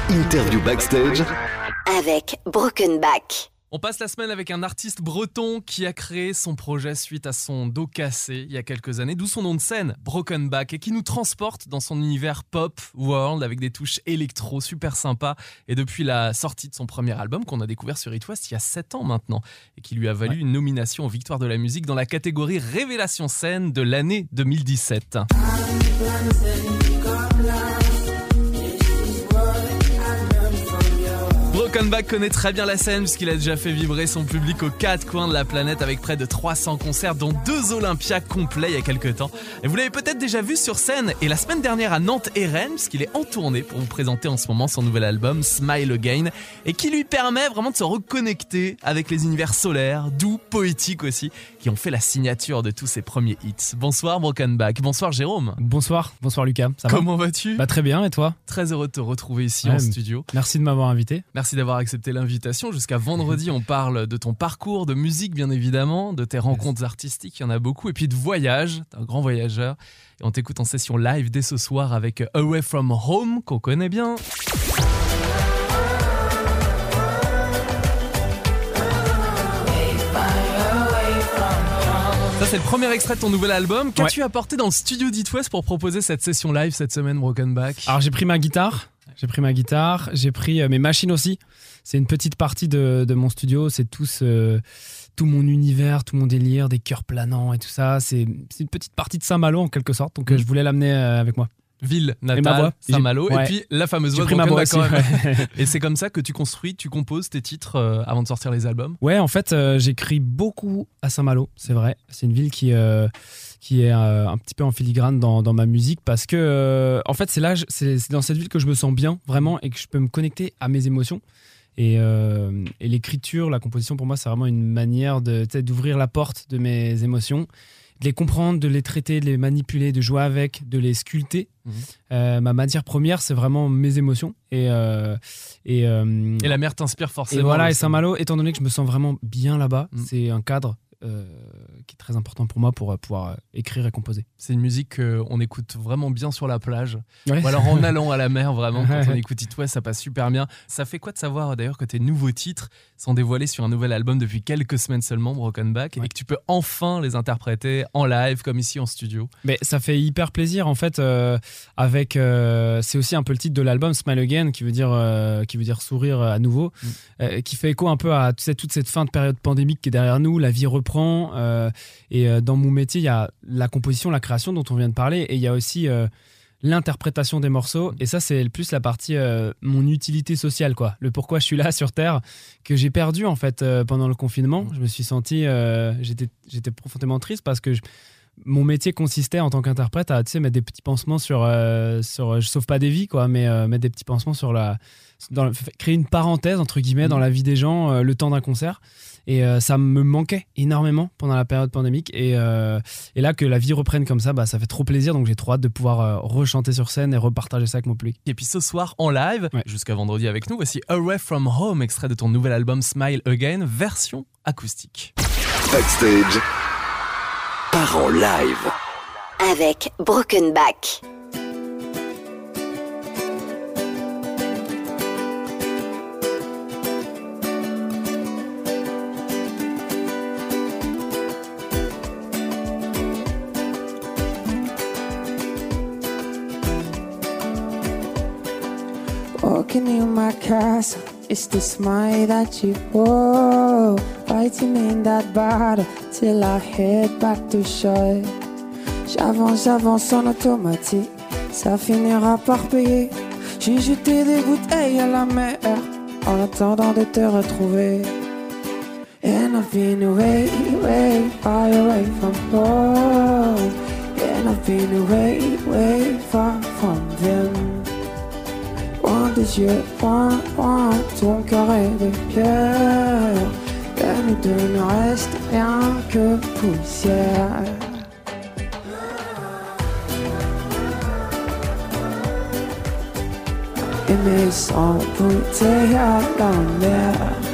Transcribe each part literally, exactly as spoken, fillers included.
Interview backstage avec Broken Back. On passe la semaine avec un artiste breton qui a créé son projet suite à son dos cassé il y a quelques années, d'où son nom de scène, Broken Back, et qui nous transporte dans son univers pop world avec des touches électro super sympas. Et depuis la sortie de son premier album qu'on a découvert sur It West il y a sept ans maintenant, et qui lui a valu ouais. une nomination aux Victoires de la musique dans la catégorie Révélation scène de l'année deux mille dix-sept. Broken Back connaît très bien la scène puisqu'il a déjà fait vibrer son public aux quatre coins de la planète avec près de trois cents concerts dont deux Olympias complets il y a quelques temps. Et vous l'avez peut-être déjà vu sur scène et la semaine dernière à Nantes et Rennes puisqu'il est en tournée pour vous présenter en ce moment son nouvel album Smile Again et qui lui permet vraiment de se reconnecter avec les univers solaires, doux, poétiques aussi, qui ont fait la signature de tous ses premiers hits. Bonsoir Broken Back, bonsoir Jérôme. Bonsoir, bonsoir Lucas, ça va ? Comment vas-tu ? Bah très bien, et toi ? Très heureux de te retrouver ici ouais, en studio. Merci de m'avoir invité. Merci d'avoir accepté l'invitation. Jusqu'à vendredi, on parle de ton parcours, de musique bien évidemment, de tes rencontres artistiques, il y en a beaucoup, et puis de voyage, t'es un grand voyageur. Et on t'écoute en session live dès ce soir avec Away From Home, qu'on connaît bien. Ça, c'est le premier extrait de ton nouvel album. Qu'as-tu ouais. apporté dans le studio d'It West pour proposer cette session live cette semaine, Broken Back ? Alors, j'ai pris ma guitare. J'ai pris ma guitare, j'ai pris euh, mes machines aussi. C'est une petite partie de, de mon studio. C'est tout, ce, tout mon univers, tout mon délire, des chœurs planants et tout ça. C'est, c'est une petite partie de Saint-Malo en quelque sorte. Donc, mmh. euh, je voulais l'amener euh, avec moi. Ville natale, Saint-Malo, et, ouais. et puis la fameuse voix de Broken Back. Ouais. Et c'est comme ça que tu construis, tu composes tes titres euh, avant de sortir les albums ? Ouais, en fait, euh, j'écris beaucoup à Saint-Malo, c'est vrai. C'est une ville qui... Euh, qui est euh, un petit peu en filigrane dans, dans ma musique parce que euh, en fait c'est là c'est, c'est dans cette ville que je me sens bien vraiment et que je peux me connecter à mes émotions et, euh, et l'écriture, la composition pour moi c'est vraiment une manière de, d'ouvrir la porte de mes émotions, de les comprendre, de les traiter, de les manipuler, de jouer avec, de les sculpter. Mmh. Euh, ma matière première c'est vraiment mes émotions et, euh, et, euh, et la mer t'inspire forcément. Et voilà, et Saint-Malo, étant donné que je me sens vraiment bien là-bas, mmh. c'est un cadre Euh, qui est très important pour moi pour euh, pouvoir euh, écrire et composer. C'est une musique qu'on écoute vraiment bien sur la plage ouais. ou alors en allant à la mer vraiment quand on écoute It West ça passe super bien. Ça fait quoi de savoir d'ailleurs que tes nouveaux titres sont dévoilés sur un nouvel album depuis quelques semaines seulement, Broken Back, ouais. et que tu peux enfin les interpréter en live comme ici en studio? Mais ça fait hyper plaisir en fait euh, avec euh, c'est aussi un peu le titre de l'album Smile Again qui veut dire, euh, qui veut dire sourire à nouveau, mm. euh, qui fait écho un peu à tu sais, toute cette fin de période pandémique qui est derrière nous, la vie reprend. Euh, et euh, dans mon métier, il y a la composition, la création dont on vient de parler, et il y a aussi euh, l'interprétation des morceaux. Et ça, c'est plus la partie euh, mon utilité sociale, quoi. Le pourquoi je suis là sur Terre, que j'ai perdu en fait euh, pendant le confinement. Je me suis senti, euh, j'étais, j'étais profondément triste parce que je, mon métier consistait en tant qu'interprète à tu sais, mettre des petits pansements sur, euh, sur, je sauve pas des vies, quoi, mais euh, mettre des petits pansements sur la, dans le, créer une parenthèse entre guillemets dans la vie des gens euh, le temps d'un concert. Et euh, ça me manquait énormément pendant la période pandémique. Et, euh, et là, que la vie reprenne comme ça, bah, ça fait trop plaisir. Donc j'ai trop hâte de pouvoir euh, rechanter sur scène et repartager ça avec mon public. Et puis ce soir, en live, ouais. jusqu'à vendredi avec nous, voici Away From Home, extrait de ton nouvel album Smile Again, version acoustique. Backstage, part en live. Avec Broken Back. Walking in my castle, it's the smile that you wore. Fighting in that battle till I head back to shore. J'avance, j'avance en automatique, ça finira par payer. J'ai jeté des bouteilles à la mer en attendant de te retrouver. And I've been away, way, far away from home. And I've been away, way, far from them. Loin des yeux, loin, loin, ton cœur est de pierre. De nous deux ne reste rien que poussière. Aimer sans bouteille à la mer.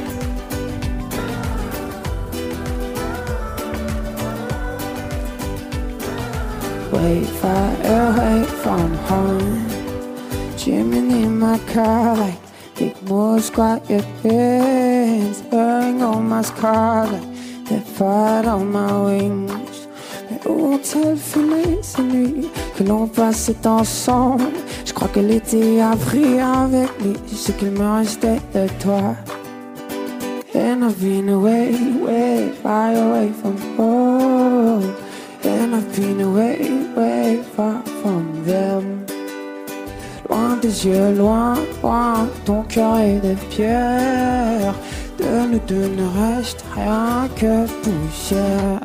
Way far away from home. Dreaming in my car like big moves, quiet pins, wearing all my scars like they fight on my wings. Mais où ont-elles filé ces nuits que l'on passait ensemble? Je crois que l'été a pris avec lui ce qu'il me restait de toi. And I've been away, way, far away from home. And I've been away, way, far from them. Loin des yeux, loin, loin, ton cœur est de pierre. De nous deux ne reste rien que poussière.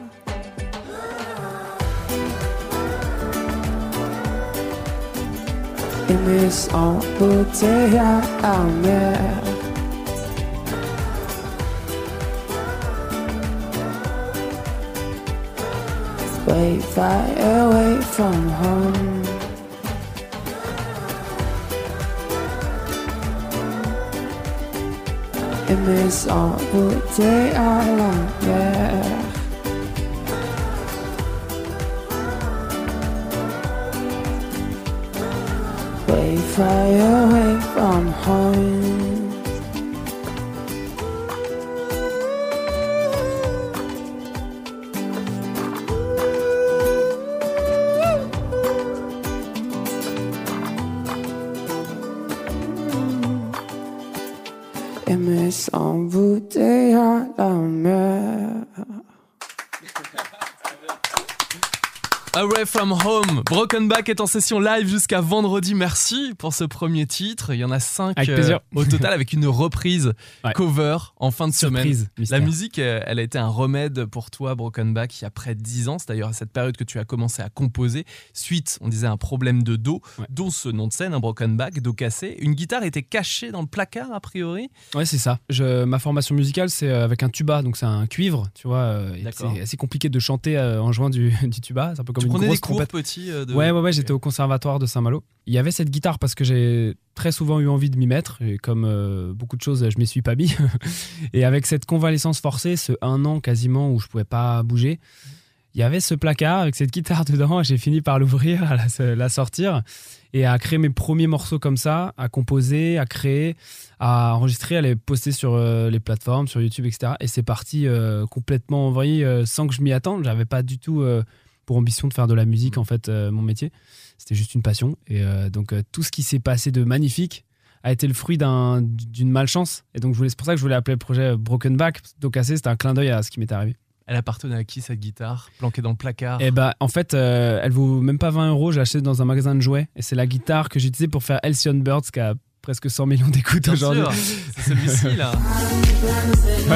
Aimer sans bouteille à la mer. Way far away from home. Aimer sans bouteille à la mer. Way far away from home. Aimer sans bouteille à la mer. Away from Home, Broken Back est en session live jusqu'à vendredi. Merci pour ce premier titre. Il y en a cinq euh, au total avec une reprise ouais. cover en fin de Surprise, semaine. Mystère. La musique, elle a été un remède pour toi, Broken Back, il y a près de dix ans. C'est d'ailleurs à cette période que tu as commencé à composer. Suite, on disait, un problème de dos, ouais. dont ce nom de scène, un Broken Back, dos cassé. Une guitare était cachée dans le placard, a priori. Ouais, c'est ça. Je, ma formation musicale, c'est avec un tuba, donc c'est un cuivre, tu vois. C'est assez compliqué de chanter en jouant du, du tuba. C'est un peu comme tu une prenais grosse des cours trompette. petits euh, de... Ouais, ouais, ouais, j'étais au conservatoire de Saint-Malo. Il y avait cette guitare parce que j'ai très souvent eu envie de m'y mettre. Et comme euh, beaucoup de choses, je m'y suis pas mis. Et avec cette convalescence forcée, ce un an quasiment où je pouvais pas bouger, il y avait ce placard avec cette guitare dedans. J'ai fini par l'ouvrir, à la, la sortir et à créer mes premiers morceaux comme ça, à composer, à créer, à enregistrer, à les poster sur euh, les plateformes, sur YouTube, et cetera. Et c'est parti euh, complètement en vrille, euh, sans que je m'y attende. J'avais pas du tout euh, pour ambition de faire de la musique, en fait, euh, mon métier. C'était juste une passion. Et euh, donc, euh, tout ce qui s'est passé de magnifique a été le fruit d'un, d'une malchance. Et donc, je voulais, c'est pour ça que je voulais appeler le projet Broken Back. Dos cassé, c'était un clin d'œil à ce qui m'était arrivé. Elle appartenait à qui, cette guitare, planquée dans le placard? Eh bah, en fait, euh, elle vaut même pas vingt euros. J'ai acheté dans un magasin de jouets. Et c'est la guitare que j'ai utilisée pour faire Halcyon Birds, qui a presque cent millions d'écoutes Bien aujourd'hui. Sûr, c'est celui-ci, là. Ouais.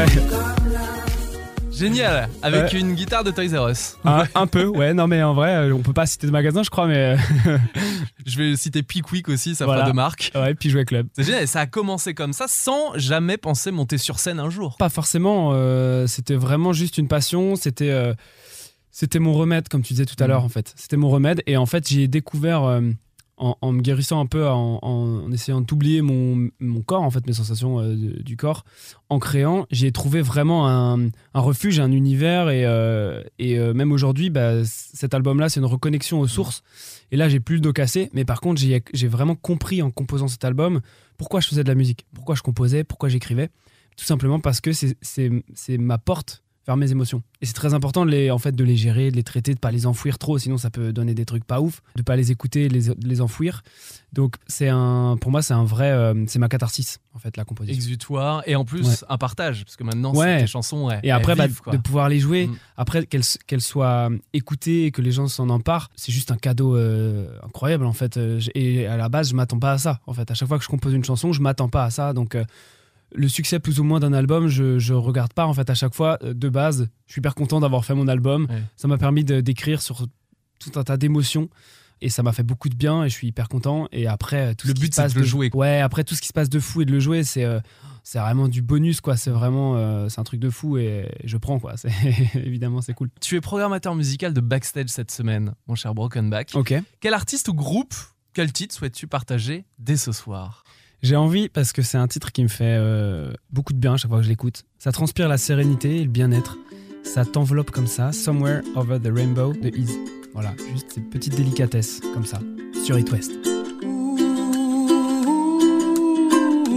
Génial, avec ouais. une guitare de Toys R Us. Un, un peu, ouais, non mais en vrai, on peut pas citer de magasin, je crois, mais... Je vais citer Pickwick aussi, ça voilà. fera de marque. Ouais, puis Jouet Club. C'est génial, ça a commencé comme ça, sans jamais penser monter sur scène un jour. Pas forcément, euh, c'était vraiment juste une passion, c'était, euh, c'était mon remède, comme tu disais tout à mmh. l'heure, en fait. C'était mon remède, et en fait, j'ai découvert... Euh, En, en me guérissant un peu, en, en essayant d'oublier mon, mon corps, en fait, mes sensations euh, du corps, en créant, j'ai trouvé vraiment un, un refuge, un univers. Et, euh, et euh, même aujourd'hui, bah, cet album-là, c'est une reconnexion aux sources. Et là, j'ai plus le dos cassé. Mais par contre, j'ai, j'ai vraiment compris en composant cet album pourquoi je faisais de la musique, pourquoi je composais, pourquoi j'écrivais. Tout simplement parce que c'est, c'est, c'est ma porte vers mes émotions. Et c'est très important de les, en fait, de les gérer, de les traiter, de pas les enfouir trop, sinon ça peut donner des trucs pas ouf, de pas les écouter, de les, de les enfouir. Donc c'est un, pour moi, c'est un vrai, euh, c'est ma catharsis, en fait, la composition. Exutoire, et en plus ouais. un partage, parce que maintenant ouais. c'est tes chansons, ouais, et après elles vivent, bah, de pouvoir les jouer, mm. après qu'elles, qu'elles soient écoutées et que les gens s'en emparent, c'est juste un cadeau euh, incroyable, en fait. Et à la base, je m'attends pas à ça, en fait. À chaque fois que je compose une chanson, je m'attends pas à ça, donc. Euh, Le succès plus ou moins d'un album, je, je regarde pas en fait à chaque fois. De base, je suis hyper content d'avoir fait mon album. Ouais. Ça m'a permis de, d'écrire sur tout un tas d'émotions et ça m'a fait beaucoup de bien et je suis hyper content. Et après, tout le ce but qui se passe c'est de le jouer. Quoi. Ouais, après tout ce qui se passe de fou et de le jouer, c'est euh, c'est vraiment du bonus quoi. C'est vraiment euh, c'est un truc de fou et je prends quoi. C'est évidemment c'est cool. Tu es programmateur musical de Backstage cette semaine, mon cher Broken Back. Ok. Quel artiste ou groupe, quel titre souhaites-tu partager dès ce soir? J'ai envie parce que c'est un titre qui me fait euh, beaucoup de bien à chaque fois que je l'écoute. Ça transpire la sérénité et le bien-être. Ça t'enveloppe comme ça, Somewhere Over the Rainbow de Ease. Voilà, juste ces petites délicatesses comme ça, sur It West.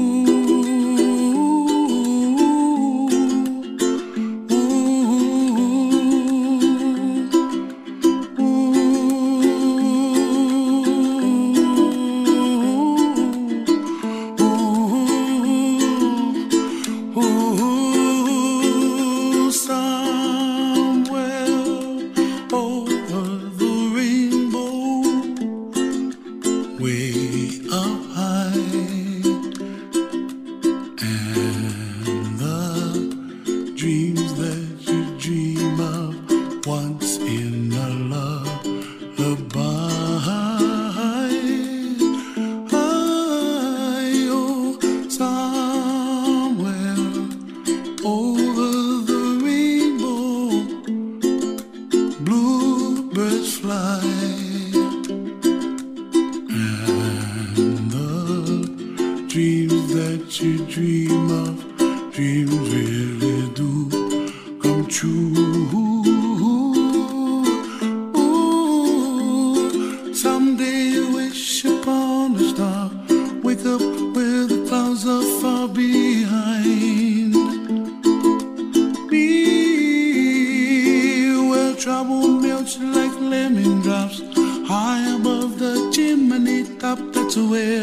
dreams that you dream of, dreams really do come true. Ooh, someday you wish upon a star, wake up where the clouds are far behind. Be where trouble melts like lemon drops, high above the chimney top, that's where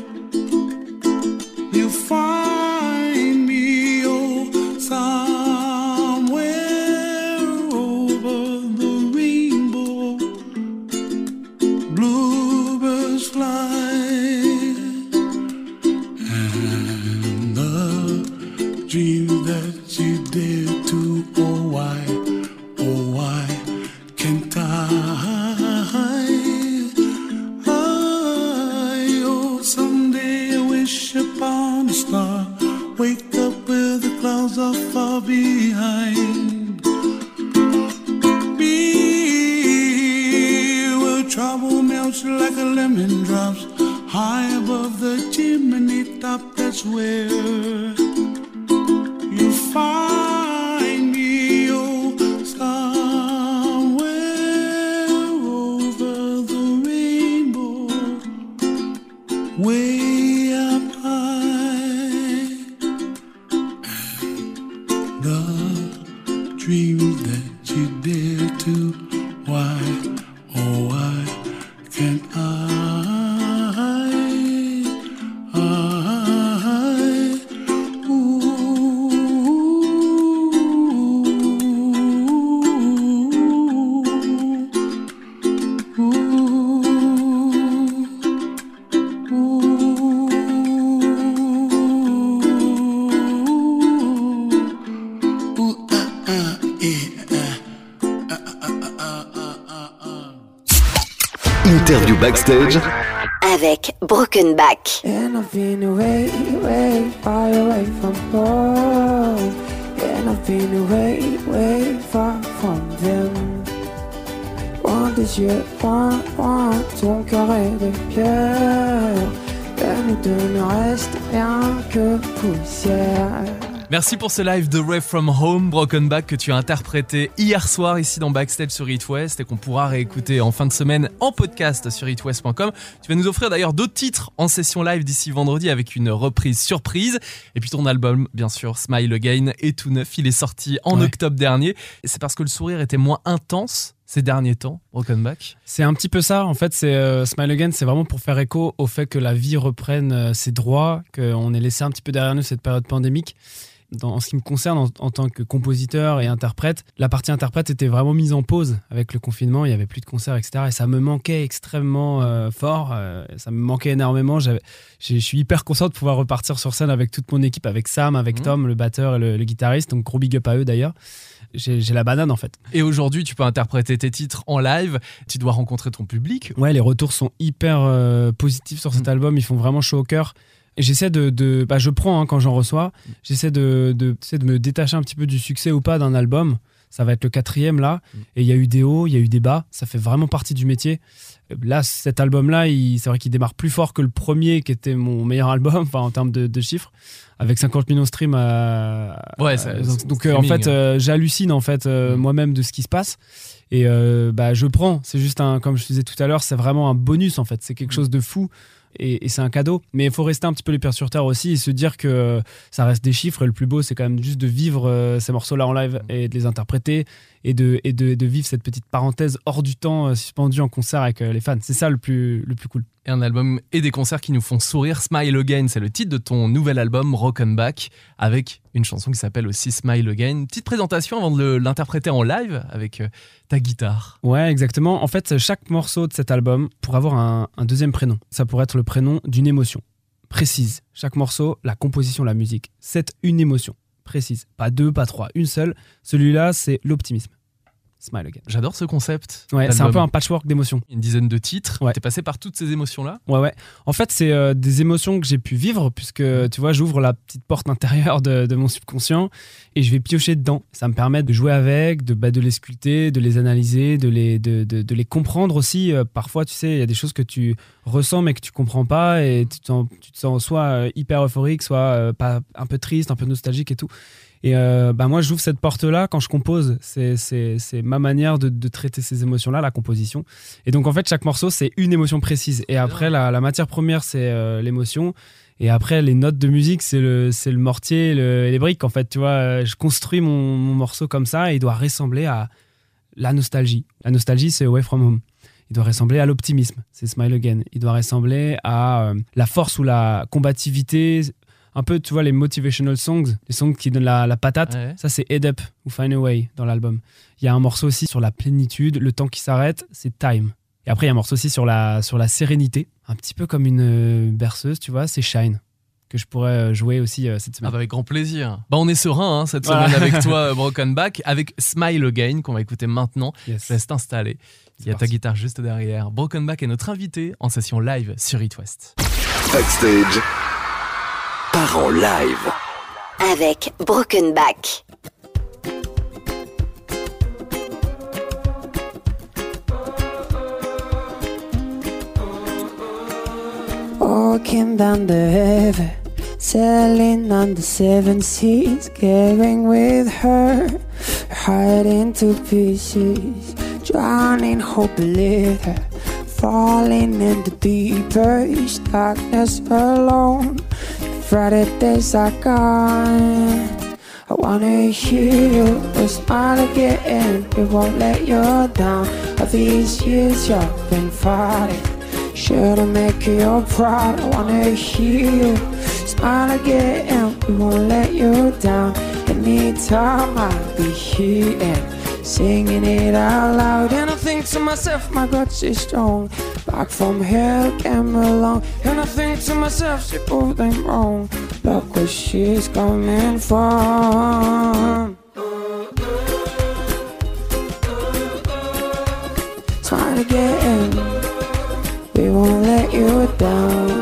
you find me, oh, somewhere over the rainbow. Bluebirds fly, and the dreams that you dare to, oh why, oh why can't I? Upon a star, wake up where the clouds are far behind. Be where trouble melts like a lemon drops, high above the chimney top, that's where you find me, oh, somewhere over the rainbow, way dreams that you dare to, why, oh why can't I, I, ooh, ooh, Interview backstage avec Broken Back. And I've been away, way, far away from home. And I've been away, way, far from them. Loin des yeux, loin, loin, ton cœur est de pierre. Et nous deux ne reste rien que poussière. Merci pour ce live de Ray From Home, Broken Back, que tu as interprété hier soir ici dans Backstage sur It West et qu'on pourra réécouter en fin de semaine en podcast sur it west point com. Tu vas nous offrir d'ailleurs d'autres titres en session live d'ici vendredi avec une reprise surprise. Et puis ton album, bien sûr, Smile Again, est tout neuf. Il est sorti en ouais. octobre dernier. Et c'est parce que le sourire était moins intense ces derniers temps, Broken Back. C'est un petit peu ça, en fait, c'est euh, Smile Again, c'est vraiment pour faire écho au fait que la vie reprenne euh, ses droits, qu'on ait laissé un petit peu derrière nous cette période pandémique. Dans, en ce qui me concerne, en, en tant que compositeur et interprète, la partie interprète était vraiment mise en pause avec le confinement, il n'y avait plus de concerts, et cetera. Et ça me manquait extrêmement euh, fort, euh, ça me manquait énormément. J'avais, je suis hyper content de pouvoir repartir sur scène avec toute mon équipe, avec Sam, avec mmh. Tom, le batteur et le, le guitariste, donc gros big up à eux d'ailleurs. J'ai, j'ai la banane en fait. Et aujourd'hui, tu peux interpréter tes titres en live, tu dois rencontrer ton public. Ouais, les retours sont hyper euh, positifs sur cet mmh. album, ils font vraiment chaud au cœur. Et j'essaie de, de bah je prends hein, quand j'en reçois, j'essaie de, de, de me détacher un petit peu du succès ou pas d'un album. Ça va être le quatrième là, et il y a eu des hauts, il y a eu des bas, ça fait vraiment partie du métier. Là, cet album-là, il, c'est vrai qu'il démarre plus fort que le premier qui était mon meilleur album, enfin en termes de, de chiffres, avec cinquante millions de streams. À, ouais, ça, à, donc, donc en fait, euh, j'hallucine en fait euh, mmh. moi-même de ce qui se passe. Et euh, bah je prends. C'est juste un, comme je disais tout à l'heure, c'est vraiment un bonus en fait. C'est quelque mmh. chose de fou. Et, et c'est un cadeau, mais il faut rester un petit peu les pieds sur terre aussi et se dire que ça reste des chiffres et le plus beau c'est quand même juste de vivre euh, ces morceaux-là en live et de les interpréter et de, et de, de vivre cette petite parenthèse hors du temps euh, suspendue en concert avec euh, les fans. C'est ça le plus, le plus cool. Et un album et des concerts qui nous font sourire. Smile Again, c'est le titre de ton nouvel album Broken Back, avec une chanson qui s'appelle aussi Smile Again. Petite présentation avant de le, l'interpréter en live avec euh, ta guitare. Ouais, exactement. En fait, chaque morceau de cet album pourrait avoir un, un deuxième prénom. Ça pourrait être le prénom d'une émotion précise. Chaque morceau, la composition, la musique, c'est une émotion précise. Pas deux, pas trois, une seule. Celui-là, c'est l'optimisme. Smile Again. J'adore ce concept. Ouais, c'est un peu un patchwork d'émotions. Une dizaine de titres. Ouais. T'es passé par toutes ces émotions-là. Ouais, ouais. En fait, c'est euh, des émotions que j'ai pu vivre, puisque tu vois, j'ouvre la petite porte intérieure de, de mon subconscient et je vais piocher dedans. Ça me permet de jouer avec, de, bah, de les sculpter, de les analyser, de les, de, de, de les comprendre aussi. Euh, parfois, tu sais, il y a des choses que tu ressens mais que tu comprends pas et tu te sens, tu te sens soit euh, hyper euphorique, soit euh, pas, un peu triste, un peu nostalgique et tout. Et euh, bah moi, j'ouvre cette porte-là quand je compose. C'est, c'est, c'est ma manière de, de traiter ces émotions-là, la composition. Et donc, en fait, chaque morceau, c'est une émotion précise. Et après, la, la matière première, c'est euh, l'émotion. Et après, les notes de musique, c'est le, c'est le mortier le, et les briques. En fait, tu vois, je construis mon, mon morceau comme ça et il doit ressembler à la nostalgie. La nostalgie, c'est Away From Home. Il doit ressembler à l'optimisme, c'est Smile Again. Il doit ressembler à euh, la force ou la combativité. Un peu, tu vois, les motivational songs, les songs qui donnent la, la patate, ouais. Ça c'est Head Up ou Find a Way dans l'album. Il y a un morceau aussi sur la plénitude, le temps qui s'arrête, c'est Time. Et après, il y a un morceau aussi sur la, sur la sérénité, un petit peu comme une berceuse, tu vois, c'est Shine, que je pourrais jouer aussi euh, cette semaine. Ah bah avec grand plaisir. Bah on est serein hein, cette voilà. semaine avec toi, Broken Back, avec Smile Again, qu'on va écouter maintenant. Yes. Je laisse t'installer. Il y a parti. Ta guitare juste derrière. Broken Back est notre invité en session live sur It West. Backstage. Part en live avec Broken Back. Walking down the river, sailing on the seven seas, carrying with her, heart into pieces, drowning hope beneath her, falling into deeper darkness alone. Friday days are gone. I wanna hear you smile again. It won't let you down. All these years you've been fighting, should've make you proud. I wanna hear you smile again. We won't let you down. Anytime I'll be here and singing it out loud. And I think to myself, my God, she's strong. Back from hell came along. And I think to myself, she proved them wrong. Look where she's coming from. Smile again. We won't let you down.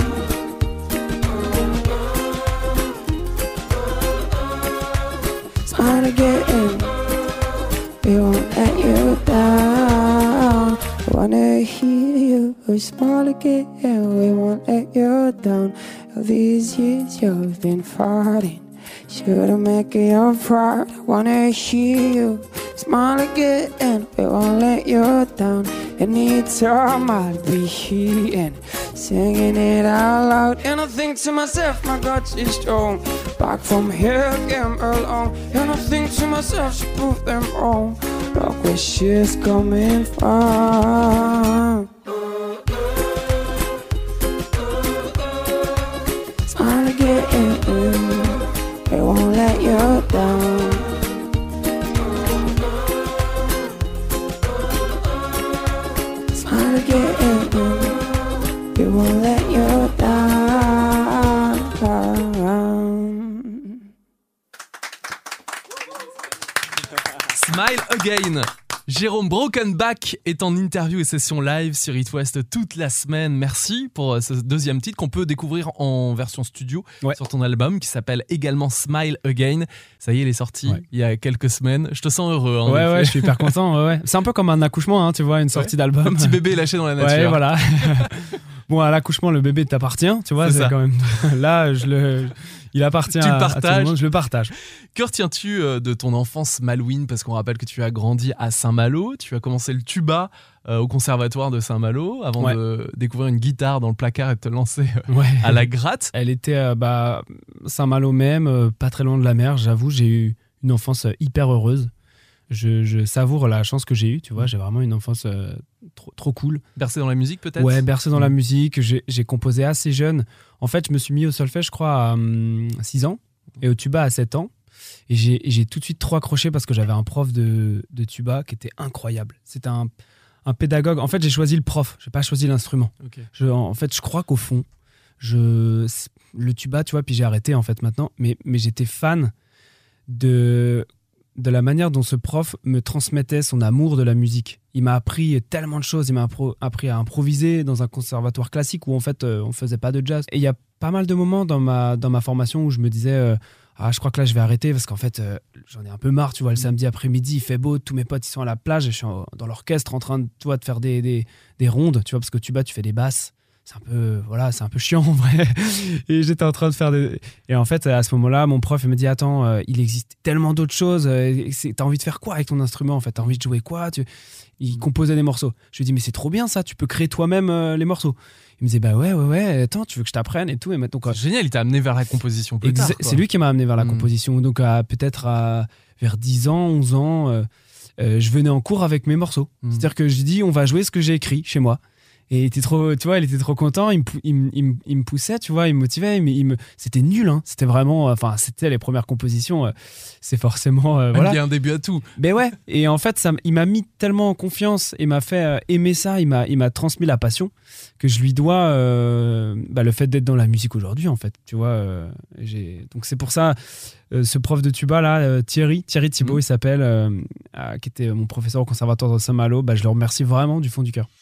Smile again. We won't let you down. I wanna hear you smile again. We won't let you down. All these years you've been fighting, should've make you proud. I wanna hear you smile again. We won't let you down. Anytime I'll be here and singing it out loud. And I think to myself, my God, she's strong. Back from hell came along. And I think to myself, she proved them wrong. Look where she's coming from. Smile again, they won't let you down. Smile again, they won't let you down. Smile Again. Jérôme Broken Back est en interview et session live sur It West toute la semaine. Merci pour ce deuxième titre qu'on peut découvrir en version studio ouais. sur ton album qui s'appelle également Smile Again. Ça y est, il est sorti ouais. il y a quelques semaines. Je te sens heureux. Hein, ouais, ouais, je suis hyper content. Ouais, ouais. C'est un peu comme un accouchement, hein, tu vois, une sortie ouais. d'album. Un petit bébé lâché dans la nature. Ouais, voilà. Bon, à l'accouchement, le bébé t'appartient, tu vois. C'est, c'est quand même. Là, je le. Il appartient tu à, le partages. à tout le monde, je le partage. Que retiens-tu de ton enfance malouine ? Parce qu'on rappelle que tu as grandi à Saint-Malo, tu as commencé le tuba euh, au conservatoire de Saint-Malo avant ouais. de découvrir une guitare dans le placard et de te lancer euh, ouais. à la gratte. Elle était euh, bah, Saint-Malo même, euh, pas très loin de la mer. J'avoue, j'ai eu une enfance hyper heureuse. Je, je savoure la chance que j'ai eue, tu vois. J'ai vraiment une enfance euh, trop, trop cool. Bercé dans la musique peut-être ? Ouais, bercé dans mmh. la musique. J'ai, j'ai composé assez jeune. En fait, je me suis mis au solfège, je crois, à hum, six ans et au tuba à sept ans. Et j'ai, et j'ai tout de suite trop accroché parce que j'avais un prof de, de tuba qui était incroyable. C'était un, un pédagogue. En fait, j'ai choisi le prof. Je n'ai pas choisi l'instrument. Okay. Je, en fait, je crois qu'au fond, je, le tuba, tu vois, puis j'ai arrêté en fait maintenant. Mais, mais j'étais fan de... de la manière dont ce prof me transmettait son amour de la musique. Il m'a appris tellement de choses. Il m'a appro- appris à improviser dans un conservatoire classique où en fait euh, on faisait pas de jazz. Et il y a pas mal de moments dans ma, dans ma formation où je me disais euh, ah, je crois que là je vais arrêter parce qu'en fait euh, j'en ai un peu marre. Tu vois, le samedi après-midi il fait beau, tous mes potes ils sont à la plage et je suis en, dans l'orchestre en train de, tu vois, de faire des, des, des rondes, tu vois, parce que tuba tu fais des basses. C'est un peu, voilà, c'est un peu chiant en vrai. Et j'étais en train de faire des... Et en fait, à ce moment-là, mon prof il me dit attends, euh, il existe tellement d'autres choses. Euh, t'as envie de faire quoi avec ton instrument en fait? T'as envie de jouer quoi? tu... Il composait des morceaux. Je lui dis mais c'est trop bien ça, tu peux créer toi-même euh, les morceaux. Il me disait bah ouais, ouais, ouais, attends, tu veux que je t'apprenne et tout. Et maintenant, quoi. C'est génial, il t'a amené vers la composition plus Exa- tard. Quoi. C'est lui qui m'a amené vers la Mmh. composition. Donc à, peut-être à, vers dix ans, onze ans, euh, euh, je venais en cours avec mes morceaux. Mmh. C'est-à-dire que je dis on va jouer ce que j'ai écrit chez moi. Et il était trop, tu vois, il était trop content, il me, pou- il, me- il, me- il me poussait, tu vois, il me motivait, mais il me, c'était nul, hein. C'était vraiment, enfin, c'était les premières compositions, euh, c'est forcément, euh, voilà. Il y a un début à tout. Mais ouais, et en fait, ça, m- il m'a mis tellement en confiance et m'a fait euh, aimer ça, il m'a, il m'a transmis la passion que je lui dois euh, bah, le fait d'être dans la musique aujourd'hui, en fait, tu vois. Euh, j'ai... Donc c'est pour ça, euh, ce prof de tuba là, euh, Thierry, Thierry Thibault, Mmh. il s'appelle, euh, euh, qui était mon professeur au conservatoire de Saint-Malo, bah, je le remercie vraiment du fond du cœur.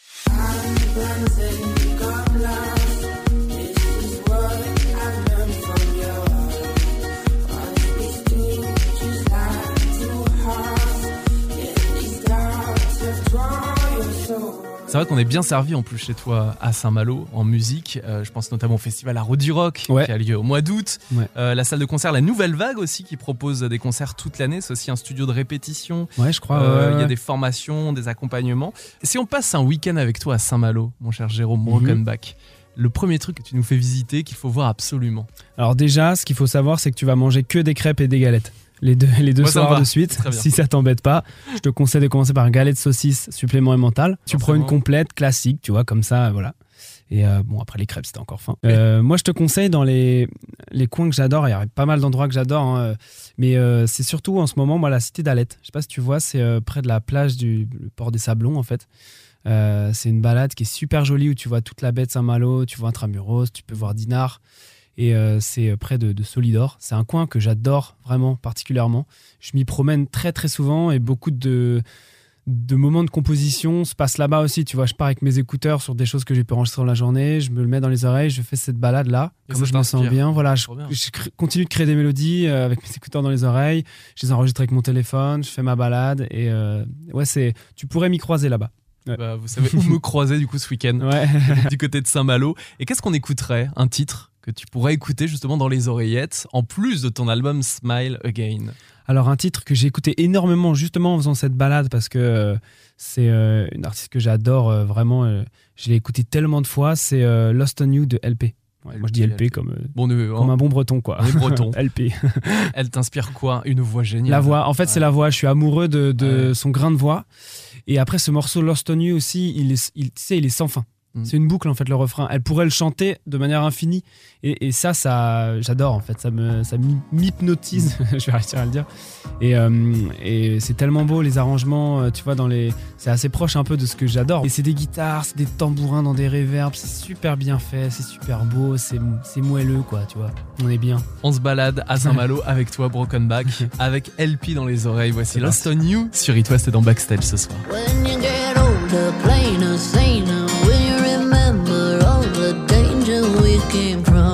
C'est vrai qu'on est bien servi en plus chez toi à Saint-Malo en musique. Euh, je pense notamment au festival Aro du Rock Ouais. qui a lieu au mois d'août. Ouais. Euh, la salle de concert La Nouvelle Vague aussi qui propose des concerts toute l'année. C'est aussi un studio de répétition. Ouais, je crois. Euh, ouais, Il y a ouais. des formations, des accompagnements. Si on passe un week-end avec toi à Saint-Malo, mon cher Jérôme Brokenback, le premier truc que tu nous fais visiter, qu'il faut voir absolument. Alors déjà, ce qu'il faut savoir, c'est que tu vas manger que des crêpes et des galettes. Les deux, les deux Moi, ça me soirs va. de suite, Très bien. si ça t'embête pas. Je te conseille de commencer par un galet de saucisse supplément et mental. Tu prends une Forcément. complète classique, tu vois, comme ça, voilà. Et euh, bon, après les crêpes, c'était encore fin. Euh, moi, je te conseille dans les, les coins que j'adore, il y a pas mal d'endroits que j'adore, hein, mais euh, c'est surtout en ce moment, moi, la cité d'Alette. Je sais pas si tu vois, c'est euh, près de la plage du le port des Sablons, en fait. Euh, c'est une balade qui est super jolie où tu vois toute la baie de Saint-Malo, tu vois Intramuros, tu peux voir Dinard. Et euh, c'est près de, de Solidor. C'est un coin que j'adore vraiment particulièrement. Je m'y promène très très souvent et beaucoup de, de moments de composition se passent là-bas aussi. Tu vois, je pars avec mes écouteurs sur des choses que j'ai pu enregistrer dans la journée, je me le mets dans les oreilles, je fais cette balade-là. Et Comme ça je me sens t'inspire. bien, voilà, je, Trop bien. je crée- continue de créer des mélodies euh, avec mes écouteurs dans les oreilles. Je les enregistre avec mon téléphone, je fais ma balade et euh, ouais, c'est, tu pourrais m'y croiser là-bas. Ouais. Bah, vous savez où me croiser du coup ce week-end Ouais. du côté de Saint-Malo. Et qu'est-ce qu'on écouterait? Un titre que tu pourrais écouter justement dans les oreillettes en plus de ton album Smile Again. Alors un titre que j'ai écouté énormément justement en faisant cette balade parce que euh, c'est euh, une artiste que j'adore euh, vraiment, euh, je l'ai écouté tellement de fois, c'est euh, Lost on You de L P. Ouais, moi je dis L P comme, euh, Bon, nous, comme un bon breton quoi. on est breton. L P. Elle t'inspire quoi? Une voix géniale. La voix, en fait c'est Ouais. la voix, je suis amoureux de, de Ouais. son grain de voix. Et après ce morceau Lost on You aussi, il est, il, tu sais, il est sans fin. Mm. C'est une boucle en fait le refrain. Elle pourrait le chanter de manière infinie et, et ça, ça, j'adore en fait. Ça me, ça m'hypnotise. Je vais réussir à le dire. Et, euh, et c'est tellement beau les arrangements. euh, Tu vois dans les, c'est assez proche un peu de ce que j'adore. Et c'est des guitares, c'est des tambourins dans des reverbs. C'est super bien fait, c'est super beau, c'est, c'est moelleux quoi. Tu vois, on est bien. On se balade à Saint-Malo avec toi, Brokenback, avec L P dans les oreilles. Voici C'est Lost on You sur It West et dans Backstage ce soir. When you get older, plainer, saner, will you remember all the danger we came from?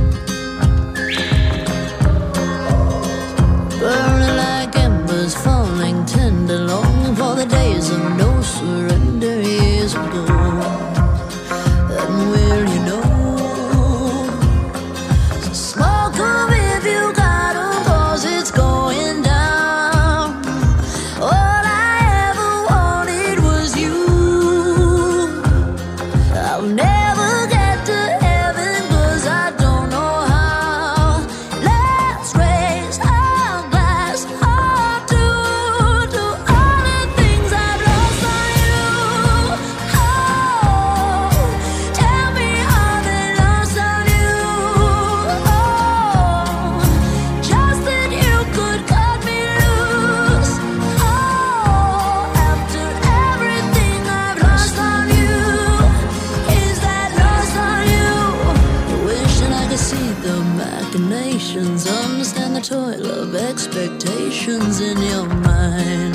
Burning like embers, falling tender, longing for the days of no surrender years ago. And will you know? So smoke 'em if you got 'em, 'cause it's going down. All I ever wanted was you. I'll never get to heaven 'cause see the machinations, understand the toil of expectations in your mind.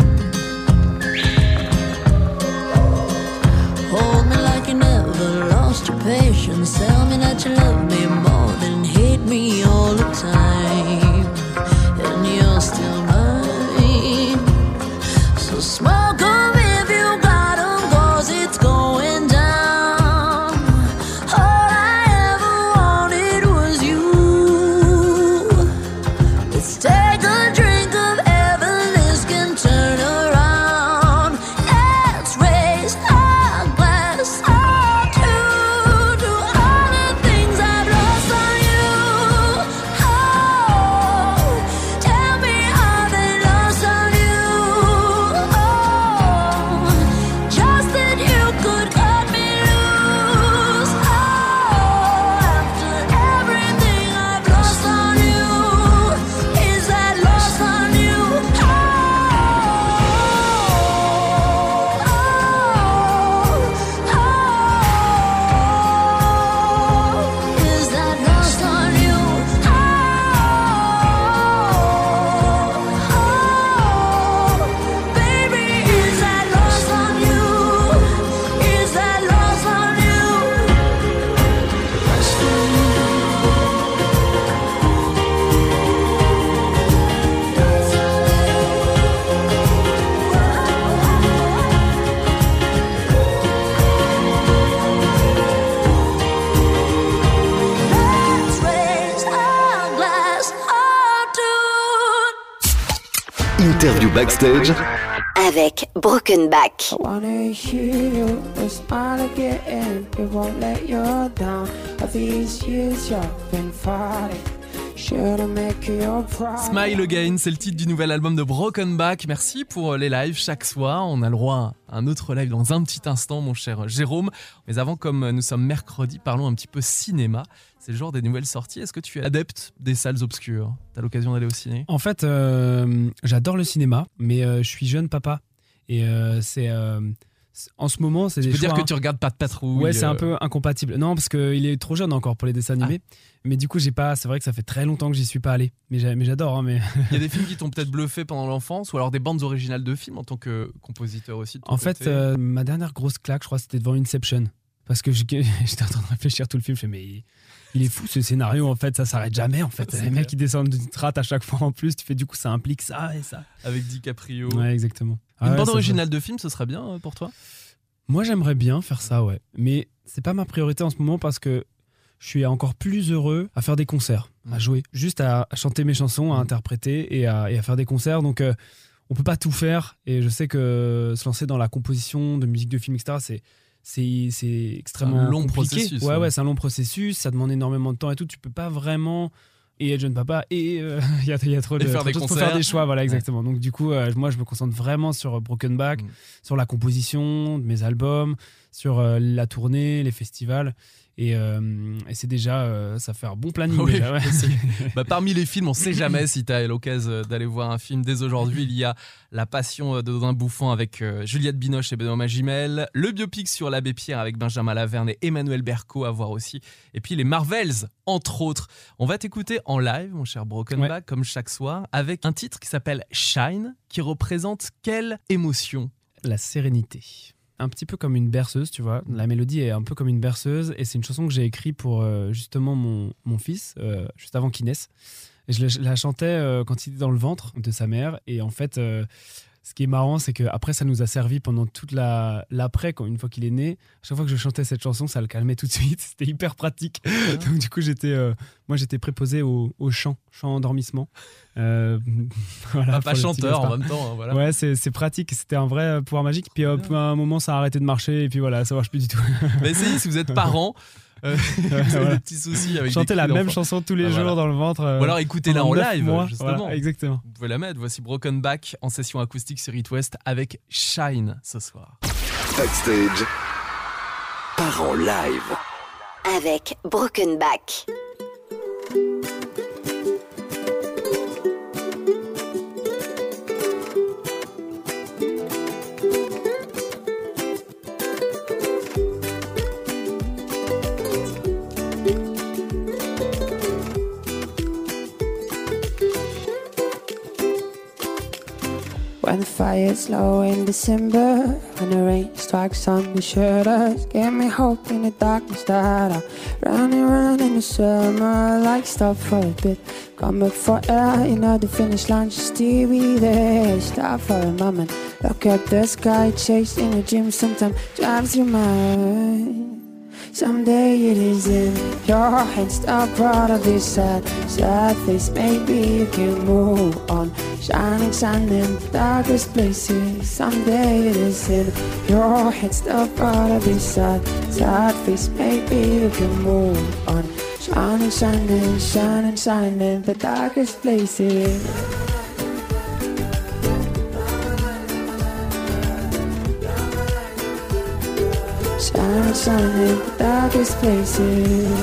Hold me like you never lost your patience. Tell me that you love me more than hate me all the time. And you're still mine. So smoke 'em if you got 'em, 'cause it's going down. All I ever wanted was you. Let's take a drink of heaven, this can turn around. Let's raise our glass up to, to all the things I've lost on you. Oh, tell me how they lost on you. Oh, just that you could cut me loose. Oh, after everything I've lost on you, is that lost on you? Oh, oh, oh, is that lost on you? Oh, oh, baby, is that lost on you? Is that lost on you? Lost on you. Let's raise our glass up to. Interview backstage Avec Broken Back. I wanna hear you, your smile again. It won't let you down. All these years you've been fighting. Should've make you proud. Smile Again, c'est le titre du nouvel album de Broken Back. Merci pour les lives chaque soir. On a le droit à un autre live dans un petit instant, mon cher Jérôme. Mais avant, comme nous sommes mercredi, parlons un petit peu cinéma. C'est le jour des nouvelles sorties. Est-ce que tu es adepte des salles obscures ? T'as l'occasion d'aller au ciné ? En fait, euh, j'adore le cinéma, mais euh, je suis jeune papa. Et euh, c'est, euh, c'est- en ce moment, c'est Tu des peux dire choix, que hein. tu regardes pas de patrouille. Ouais, c'est un euh, peu incompatible. Non, parce qu'il est trop jeune encore pour les dessins animés. Mais du coup, j'ai pas. C'est vrai que ça fait très longtemps que j'y suis pas allé. Mais, j'ai- mais j'adore. Hein, mais Il y a des films qui t'ont peut-être bluffé pendant l'enfance, ou alors des bandes originales de films en tant que compositeur aussi. de ton en fait, côté. euh, ma dernière grosse claque, je crois, c'était devant Inception. Parce que je- j'étais en train de réfléchir tout le film. Je fais, mais il est fou ce scénario. En fait, ça s'arrête jamais. En fait, C'est les mecs clair. qui descendent d'une strate à chaque fois en plus. Tu fais, du coup, ça implique ça et ça. Avec DiCaprio. Ouais, exactement. Ah Une ouais, bande ça, originale de film, ce serait bien euh, pour toi ? Moi, j'aimerais bien faire ça, ouais. Mais c'est pas ma priorité en ce moment parce que je suis encore plus heureux à faire des concerts, à Mm. jouer, juste à, à chanter mes chansons, à interpréter et à, et à faire des concerts. Donc, euh, on peut pas tout faire. Et je sais que se lancer dans la composition de musique de film, et cetera, c'est c'est c'est extrêmement un long compliqué. processus, Ouais, ouais. ouais, c'est un long processus. Ça demande énormément de temps et tout. Tu peux pas vraiment et être jeune papa et euh, il y, a, il y a trop de Et faire trop des de choses. Faut concerts. faire des choix. Voilà, exactement. Donc, du coup, euh, moi, je me concentre vraiment sur Broken Back, Mm. sur la composition de mes albums, sur euh, la tournée, les festivals. Et, euh, et c'est déjà, euh, ça fait un bon planning. Oui, déjà, ouais. c'est- Bah, parmi les films, on sait jamais si tu as l'occasion d'aller voir un film. Dès aujourd'hui, il y a La Passion d'un bouffon avec euh, Juliette Binoche et Benoît Magimel, le biopic sur l'abbé Pierre avec Benjamin Laverne et Emmanuel Berco à voir aussi, et puis les Marvels, entre autres. On va t'écouter en live, mon cher Broken Ouais. Back, comme chaque soir, avec un titre qui s'appelle Shine, qui représente quelle émotion ? La sérénité. Un petit peu comme une berceuse, tu vois. La mélodie est un peu comme une berceuse et c'est une chanson que j'ai écrite pour euh, justement mon, mon fils, euh, juste avant qu'il naisse. Et je la, je la chantais euh, quand il était dans le ventre de sa mère. Et en fait, euh, ce qui est marrant, c'est qu'après, ça nous a servi pendant toute la, l'après, quand, une fois qu'il est né. À chaque fois que je chantais cette chanson, ça le calmait tout de suite. C'était hyper pratique. Donc du coup, j'étais, euh, moi, j'étais préposé au, au chant, chant endormissement. Euh, voilà, Papa pour le petit chanteur en Gaspard. même temps, hein, voilà. Ouais, c'est, c'est pratique, c'était un vrai pouvoir magique. Puis hop, à un moment, ça a arrêté de marcher et puis voilà, ça marche plus du tout. Mais essayez, si vous êtes parent, euh, vous avez Voilà. des petits soucis avec Chanter des la cris même d'enfants. chanson tous les Ah, jours voilà. dans le ventre. euh, Ou alors écoutez-la pendant en neuf live, mois, justement. voilà, exactement. Vous pouvez la mettre. Voici Broken Back en session acoustique sur It West avec Shine ce soir. Backstage. Part en live. Avec Broken Back. When the fire's low in December, and the rain strikes on the shoulders, give me hope in the darkness that I run and run in the summer, like stop for a bit, come back for air, you know the finish line should still be there. Stop for a moment, look at the sky, chase in the gym, sometimes drives your mind. Someday it is in your hands, stop proud of this sad, sad face. Maybe you can move on, shining, shining in the darkest places. Someday it is in your hands, stop proud of this sad, sad face. Maybe you can move on, shining, shining, shining, shining in the darkest places. Shine, shine in the darkest places.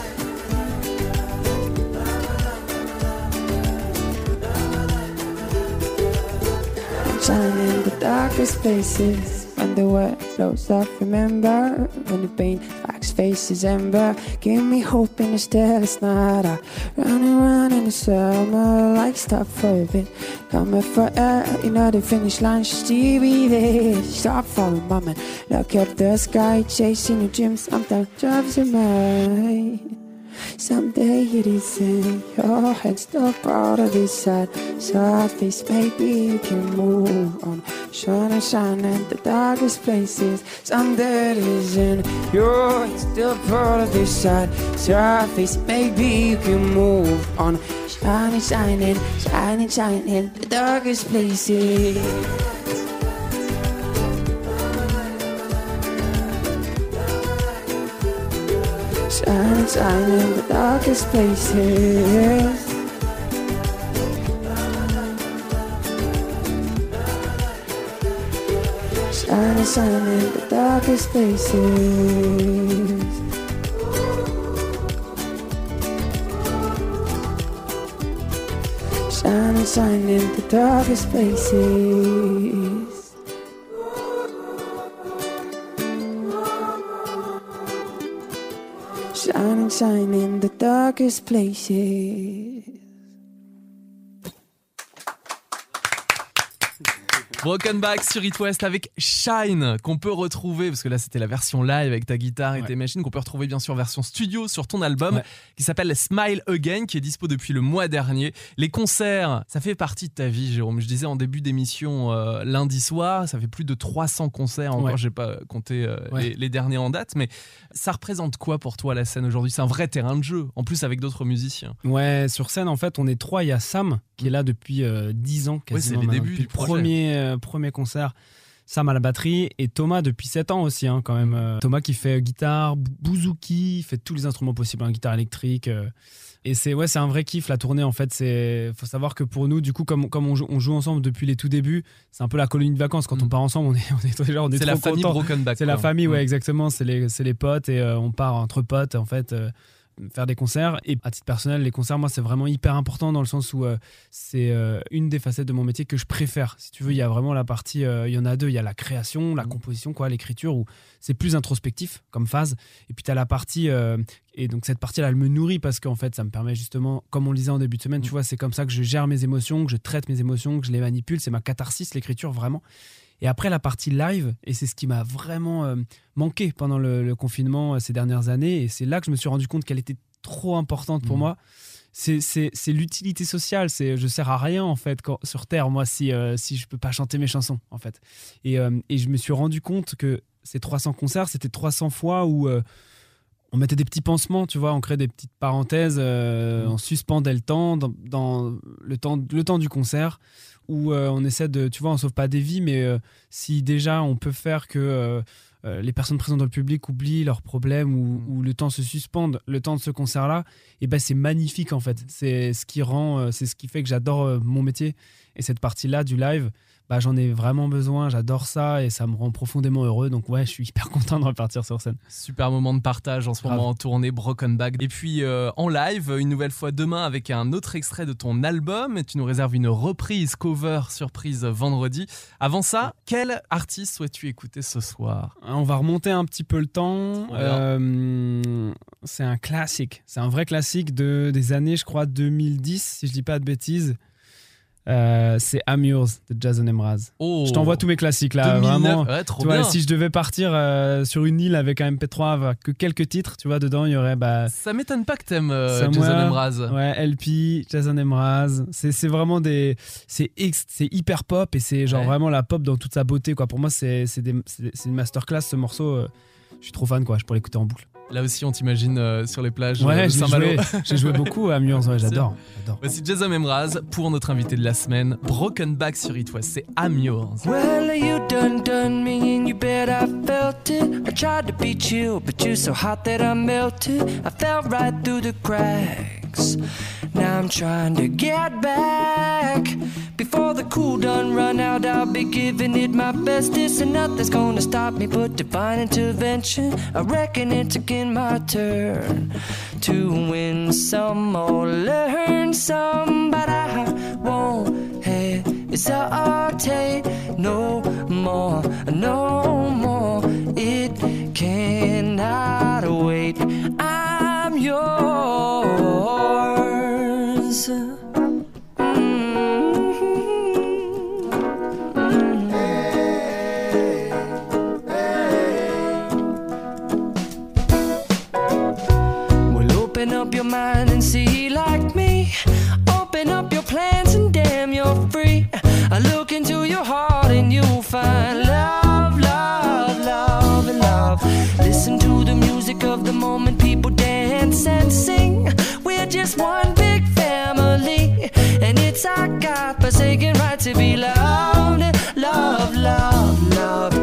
Shine in the darkest places. When the world blows up, remember. When the pain wax faces ember, give me hope in the stillest night. I run and run in the summer, like stop for a bit, coming for air, you know the finish line should still be there. Stop for a moment, look at the sky, chasing the dream, sometimes drives your mind. Someday it is in your hands, stop proud of this sad, sad face. Maybe you can move on, shine and shine in the darkest places. Someday it is in your hands, still proud of this sad, sad face. Maybe you can move on, shine and shine in, shine and shine in the darkest places. Shine, shine in the darkest places. Shine, shine in the darkest places. Shine, shine in the darkest places. Shine and shine in the darkest places. Broken Back sur It West avec Shine, qu'on peut retrouver, parce que là c'était la version live avec ta guitare et ouais. tes machines, qu'on peut retrouver bien sûr version studio sur ton album, ouais. qui s'appelle Smile Again, qui est dispo depuis le mois dernier. Les concerts, ça fait partie de ta vie, Jérôme. Je disais en début d'émission euh, lundi soir, ça fait plus de trois cents concerts, encore ouais. j'ai pas compté euh, ouais. les, les derniers en date, mais ça représente quoi pour toi la scène aujourd'hui ? C'est un vrai terrain de jeu, en plus avec d'autres musiciens. Ouais, sur scène en fait on est trois, il y a Sam qui est là depuis euh, dix ans quasiment. Ouais, c'est les débuts du projet. Premier, euh, premier concert, Sam à la batterie et Thomas depuis sept ans aussi hein, quand même. Euh, Thomas qui fait guitare, bouzouki, fait tous les instruments possibles, hein, guitare électrique. Euh, et c'est, ouais, c'est un vrai kiff la tournée en fait. Il faut savoir que pour nous, du coup, comme, comme on, joue, on joue ensemble depuis les tout débuts, c'est un peu la colonie de vacances. Quand mmh. on part ensemble, on est, on est, déjà, on est c'est trop la famille contents. Broken Back. C'est quoi. la famille, ouais, mmh. exactement. C'est les, c'est les potes et euh, on part entre potes en fait. Euh, faire des concerts. Et à titre personnel, les concerts, moi, c'est vraiment hyper important dans le sens où euh, c'est euh, une des facettes de mon métier que je préfère. Si tu veux, il y a vraiment la partie, euh, il y en a deux, il y a la création, la composition, quoi, l'écriture, où c'est plus introspectif comme phase. Et puis tu as la partie, euh, et donc cette partie-là, elle me nourrit parce qu'en fait, ça me permet justement, comme on le disait en début de semaine, mmh. tu vois, c'est comme ça que je gère mes émotions, que je traite mes émotions, que je les manipule. C'est ma catharsis, l'écriture, vraiment. Et après, la partie live, et c'est ce qui m'a vraiment euh, manqué pendant le, le confinement euh, ces dernières années, et c'est là que je me suis rendu compte qu'elle était trop importante pour mmh. moi. C'est, c'est, c'est l'utilité sociale. C'est, je sers à rien, en fait, quand, sur Terre, moi, si, euh, si je peux pas chanter mes chansons, en fait. Et, euh, et je me suis rendu compte que ces trois cents concerts, c'était trois cents fois où euh, on mettait des petits pansements, tu vois, on créait des petites parenthèses, euh, mmh. on suspendait le temps dans, dans le temps, le temps du concert, où euh, on essaie de, tu vois, on sauve pas des vies, mais euh, si déjà on peut faire que euh, euh, les personnes présentes dans le public oublient leurs problèmes ou, ou le temps se suspende, le temps de ce concert-là, et ben c'est magnifique en fait. C'est ce qui rend, euh, c'est ce qui fait que j'adore euh, mon métier. Et cette partie-là du live, bah, j'en ai vraiment besoin, j'adore ça et ça me rend profondément heureux. Donc ouais, je suis hyper content de repartir sur scène. Super moment de partage en ce moment en tournée, Broken Back. Et puis euh, en live, une nouvelle fois demain avec un autre extrait de ton album. Et tu nous réserves une reprise, cover, surprise vendredi. Avant ça, quel artiste souhaites-tu écouter ce soir ? On va remonter un petit peu le temps. Euh, c'est un classique, c'est un vrai classique de, des années, je crois, deux mille dix, si je dis pas de bêtises. Euh, c'est I'm Yours de Jason Mraz. Oh. Je t'envoie tous mes classiques là, deux mille neuf, vraiment. ouais, trop tu vois, bien. si je devais partir euh, sur une île avec un M P trois avec que quelques titres, tu vois, dedans il y aurait bah, Ça m'étonne pas que t'aimes euh, Somewhere, Jason Mraz. Ouais, L P, Jason Mraz. C'est, c'est vraiment des. C'est, ex- c'est hyper pop et c'est genre Ouais. vraiment la pop dans toute sa beauté, quoi. Pour moi, c'est, c'est, des- c'est, c'est une masterclass ce morceau. euh, Je suis trop fan, quoi. Je pourrais l'écouter en boucle. Là aussi, on t'imagine euh, sur les plages euh, Ouais, de j'ai Saint-Malo. joué, j'ai joué beaucoup à Murs, ouais, j'adore. j'adore. Voici Jason Mraz pour notre invité de la semaine, Broken Back sur It West. C'est I'm Yours. Well, you done done me and you bet I felt it. I tried to be chill, but you're so hot that I melted. I fell right through the cracks. Now I'm trying to get back. Before the cool done run out, I'll be giving it my bestest. And nothing's gonna stop me but divine intervention. I reckon it's again my turn to win some or learn some. But I won't hesitate no more, no more. It cannot wait. I'm yours. Open up your mind and see like me. Open up your plans and damn, you're free. I look into your heart and you'll find love, love, love, and love. Listen to the music of the moment, people dance and sing. We're just one big family, and it's our God-forsaken right to be loved, love, love, love,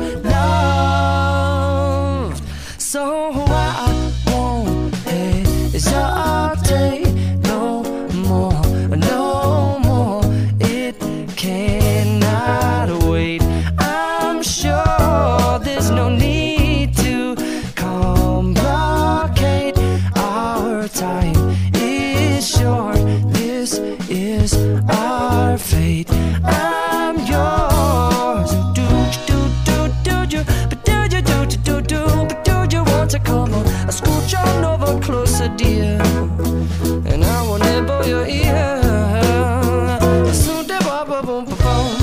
love. So I won't hesitate no more, no more. It cannot wait. I'm sure there's no need to complicate. Our time is short. This is our fate. I'm yours. Do do do do do, but do you do do do do, but do you want to come on? I scooch on over closer, dear, and I will nibble your ear. Soon the ba ba boom ba boom.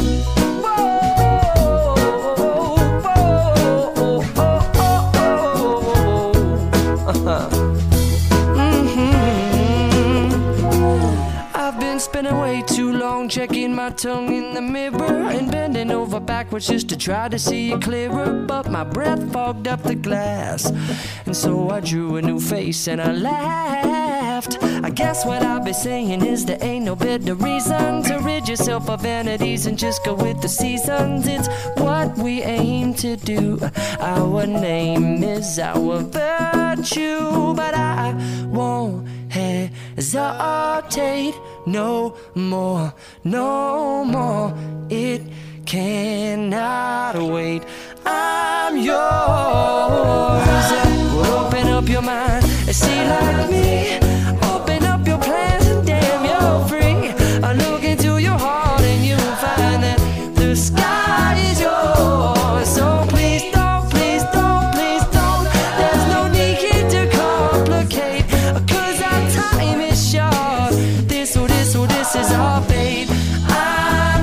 I've been spending way too long checking my tongue in the mirror and bending over backwards just to try to see it clearer. But my breath fogged up the glass, and so I drew a new face and I laughed. I guess what I'll be saying is there ain't no better reason to rid yourself of vanities and just go with the seasons. It's what we aim to do. Our name is our virtue, but I won't hesitate no more, no more. It cannot wait. I'm yours. Well, open up your mind and see like me. Open up your plans and damn, you're free. I look into your heart and you'll find that the sky is yours. So please don't, please don't, please don't. There's no need to complicate, 'cause our time is short. This or this or this is our fate. I'm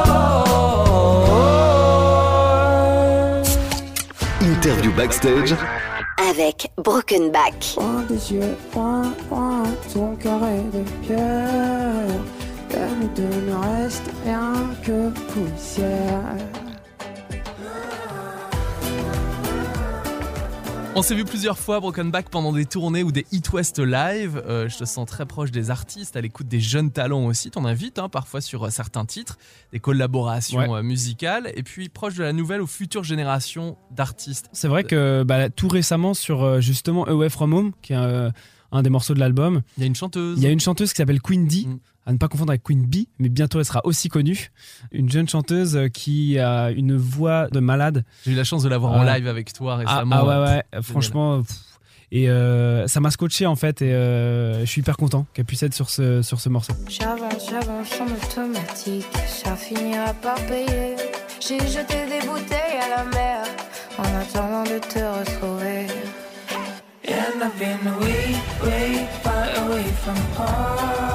yours. Interview backstage Avec Broken Back. Point des yeux, point, point, ton cœur est de pierre. De nous deux ne reste rien que poussière. On s'est vu plusieurs fois Broken Back pendant des tournées ou des It West live. Euh, je te sens très proche des artistes, à l'écoute des jeunes talents aussi. T'en invites hein, parfois sur euh, certains titres, des collaborations Ouais. euh, musicales. Et puis proche de la nouvelle ou future génération d'artistes. C'est vrai que bah, tout récemment, sur euh, justement Away From Home, qui est euh, un des morceaux de l'album, Il y a une chanteuse. il y a une chanteuse qui s'appelle Queen D, Mm. à ne pas confondre avec Queen Bee, mais bientôt elle sera aussi connue. Une jeune chanteuse euh, qui a une voix de malade. J'ai eu la chance de la voir en Ouais. live avec toi Ah, récemment. ah ouais, ouais, franchement. pff, Et euh, ça m'a scotché en fait, et euh, je suis hyper content qu'elle puisse être sur ce, sur ce morceau. J'avance, j'avance en automatique, ça finira par payer. J'ai jeté des bouteilles à la mer en attendant de te retrouver. And I've been way, way far away from home.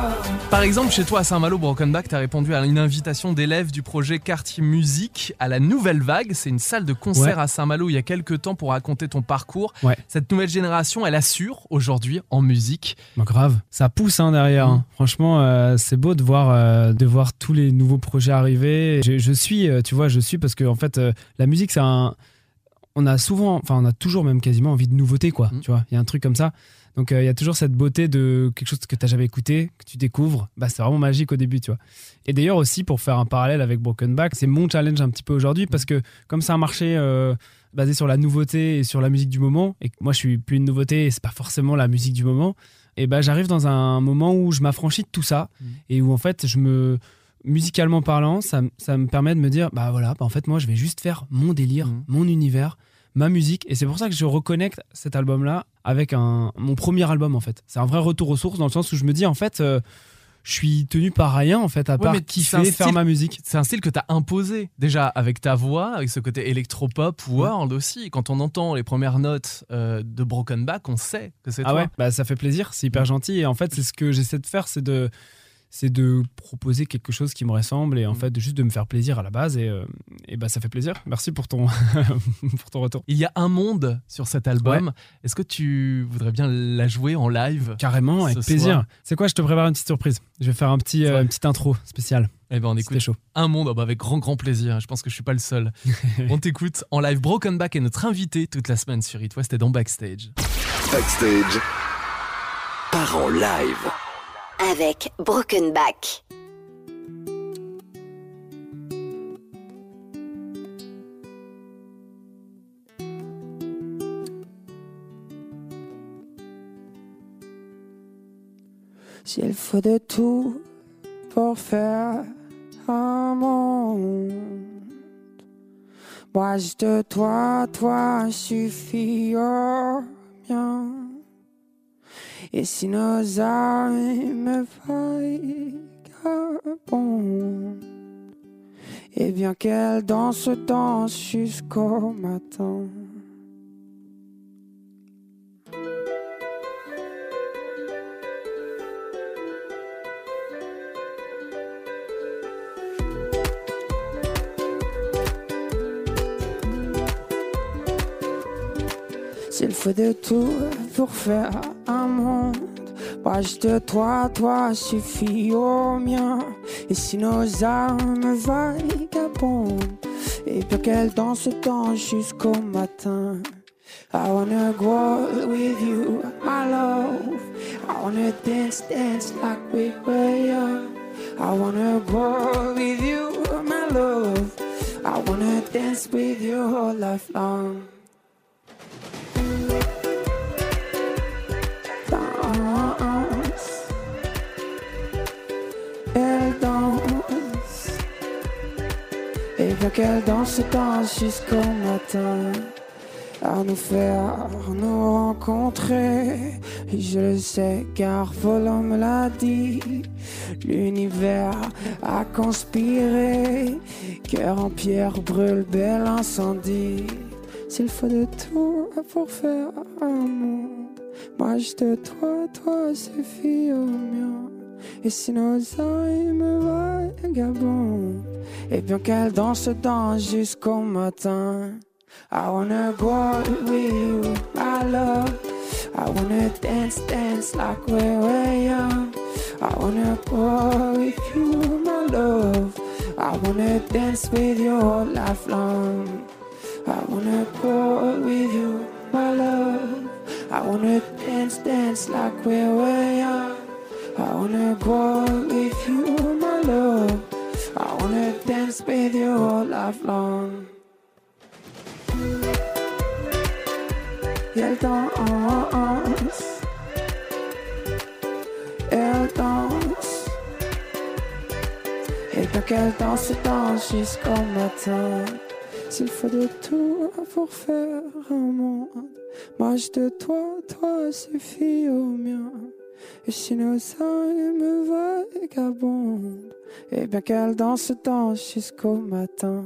Par exemple, chez toi à Saint-Malo, Broken Back, tu as répondu à une invitation d'élèves du projet Quartier Musique à la Nouvelle Vague. C'est une salle de concert Ouais. à Saint-Malo il y a quelques temps pour raconter ton parcours. Ouais. Cette nouvelle génération, elle assure aujourd'hui en musique. Bon, grave, ça pousse hein, derrière. Mmh. hein. Franchement, euh, c'est beau de voir, euh, de voir tous les nouveaux projets arriver. Je, je suis, euh, tu vois, je suis parce que en fait, euh, la musique, c'est un. On a souvent, enfin, on a toujours même quasiment envie de nouveautés, quoi. Mmh. Tu vois, il y a un truc comme ça. Donc, euh, il y a toujours cette beauté de quelque chose que tu n'as jamais écouté, que tu découvres. Bah, c'est vraiment magique au début, tu vois. Et d'ailleurs aussi, pour faire un parallèle avec Broken Back, c'est mon challenge un petit peu aujourd'hui parce que comme c'est un marché euh, basé sur la nouveauté et sur la musique du moment, et que moi, je suis plus une nouveauté et c'est pas forcément la musique du moment, et ben j'arrive dans un moment où je m'affranchis de tout ça Mmh. et où en fait, je me musicalement parlant, ça, m- ça me permet de me dire, bah voilà, bah en fait, moi, je vais juste faire mon délire, Mmh. mon univers, ma musique. Et c'est pour ça que je reconnecte cet album-là avec un, mon premier album, en fait. C'est un vrai retour aux sources dans le sens où je me dis, en fait, euh, je suis tenu par rien, en fait, à Ouais, part mais c'est kiffer, un faire style- ma musique. C'est un style que tu as imposé déjà avec ta voix, avec ce côté électropop, world aussi. Quand on entend les premières notes euh, de Broken Back, on sait que c'est Ah toi. ouais, bah ça fait plaisir, c'est hyper gentil. Et en fait, c'est ce que j'essaie de faire, c'est de, c'est de proposer quelque chose qui me ressemble et en Mm. fait, juste de me faire plaisir à la base. Et, euh, et bah ça fait plaisir. Merci pour ton, pour ton retour. Il y a un monde sur cet album. Est-ce que tu voudrais bien la jouer en live? Carrément, avec Ce plaisir. soir. C'est quoi, je te prépare une petite surprise. Je vais faire un petit, euh, Ouais. une petite intro spéciale. Eh ben on C'était écoute chaud. un monde oh bah avec grand grand plaisir. Je pense que je suis pas le seul. On t'écoute en live. Broken Back est notre invité toute la semaine sur It West et dans Backstage. Backstage. Part en live. Avec Broken Back. S'il faut de tout pour faire un monde, moi juste toi, toi suffit au mien. Et si nos âmes vagabondent, et bien qu'elles dansent, dansent jusqu'au matin. S'il faut de tout pour faire un monde, moi juste toi, toi suffit au mien. Et si nos âmes vagabondent, et bien qu'elles dansent, dansent jusqu'au matin. I wanna go with you, my love. I wanna dance, dance like we were young. I wanna go with you, my love. I wanna dance with you all life long. Danse, elle danse, et bien qu'elle danse, danse jusqu'au matin. À nous faire nous rencontrer, et je le sais car Volant me l'a dit. L'univers a conspiré, cœur en pierre brûle, bel incendie. S'il faut de tout pour faire un monde, moi juste toi, toi suffit au mien. Et si nos âmes vagabondent, et bien qu'elles dansent, dansent jusqu'au matin. I wanna go with you, my love. I wanna dance, dance like we were young. I wanna go with you, my love. I wanna dance with you all life long. I wanna go with you, my love. I wanna dance, dance like we were young. I wanna go with you, my love. I wanna dance with you all life long. Elle danse, elle danse, et bien qu'elle danse, danse jusqu'au matin. S'il faut de tout pour faire un monde, moi juste de toi, toi suffit au mien. Et si nos âmes vagabondent, et bien qu'elle danse, danse jusqu'au matin.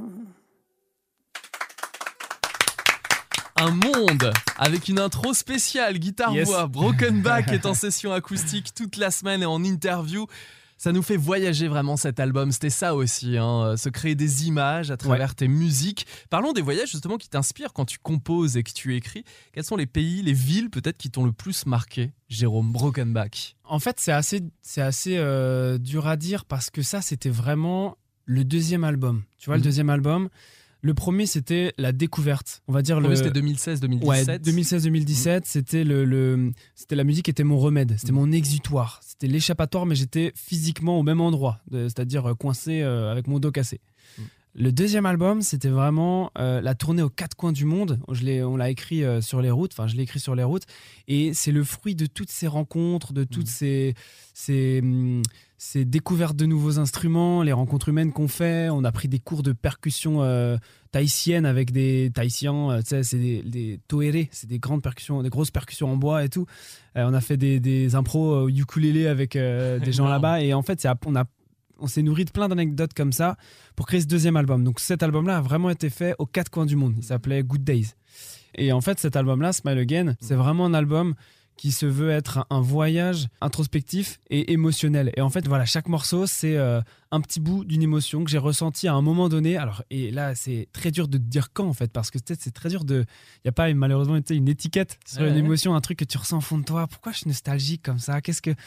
Un monde avec une intro spéciale, guitare-voix. Yes. Broken Back est en session acoustique toute la semaine et en interview Ça nous fait voyager vraiment cet album, c'était ça aussi, hein, se créer des images à travers ouais. tes musiques. Parlons des voyages justement qui t'inspirent quand tu composes et que tu écris. Quels sont les pays, les villes peut-être qui t'ont le plus marqué, Jérôme Broken Back? En fait, c'est assez, c'est assez euh, dur à dire parce que ça, c'était vraiment le deuxième album. Tu vois, mmh. le deuxième album, le premier, c'était la découverte. On va dire le. le... C'était deux mille seize deux mille dix-sept. Ouais, deux mille seize deux mille dix-sept, mmh. c'était, le, le, c'était la musique était mon remède, c'était mmh. mon exutoire. C'était l'échappatoire, mais j'étais physiquement au même endroit, de, c'est-à-dire coincé euh, avec mon dos cassé. Mmh. Le deuxième album, c'était vraiment euh, la tournée aux quatre coins du monde. Je l'ai, on l'a écrit euh, sur les routes, enfin je l'ai écrit sur les routes, et c'est le fruit de toutes ces rencontres, de toutes mmh. ces, ces, ces découvertes de nouveaux instruments, les rencontres humaines qu'on fait. On a pris des cours de percussion euh, tahitienne avec des Tahitiens, euh, tu sais, c'est des, des toérés, c'est des grandes percussions, des grosses percussions en bois et tout. Euh, on a fait des, des impros ukulélé avec euh, des gens là-bas, et en fait, c'est, on a On s'est nourri de plein d'anecdotes comme ça pour créer ce deuxième album. Donc cet album-là a vraiment été fait aux quatre coins du monde. Il s'appelait Good Days. Et en fait, cet album-là, Smile Again, c'est vraiment un album qui se veut être un voyage introspectif et émotionnel. Et en fait, voilà, chaque morceau, c'est euh, un petit bout d'une émotion que j'ai ressentie à un moment donné. Alors, et là, c'est très dur de te dire quand, en fait, parce que peut-être c'est très dur de... Il n'y a pas, malheureusement, une étiquette sur ouais, une ouais. émotion, un truc que tu ressens au fond de toi. Pourquoi je suis nostalgique comme ça ? Qu'est-ce que...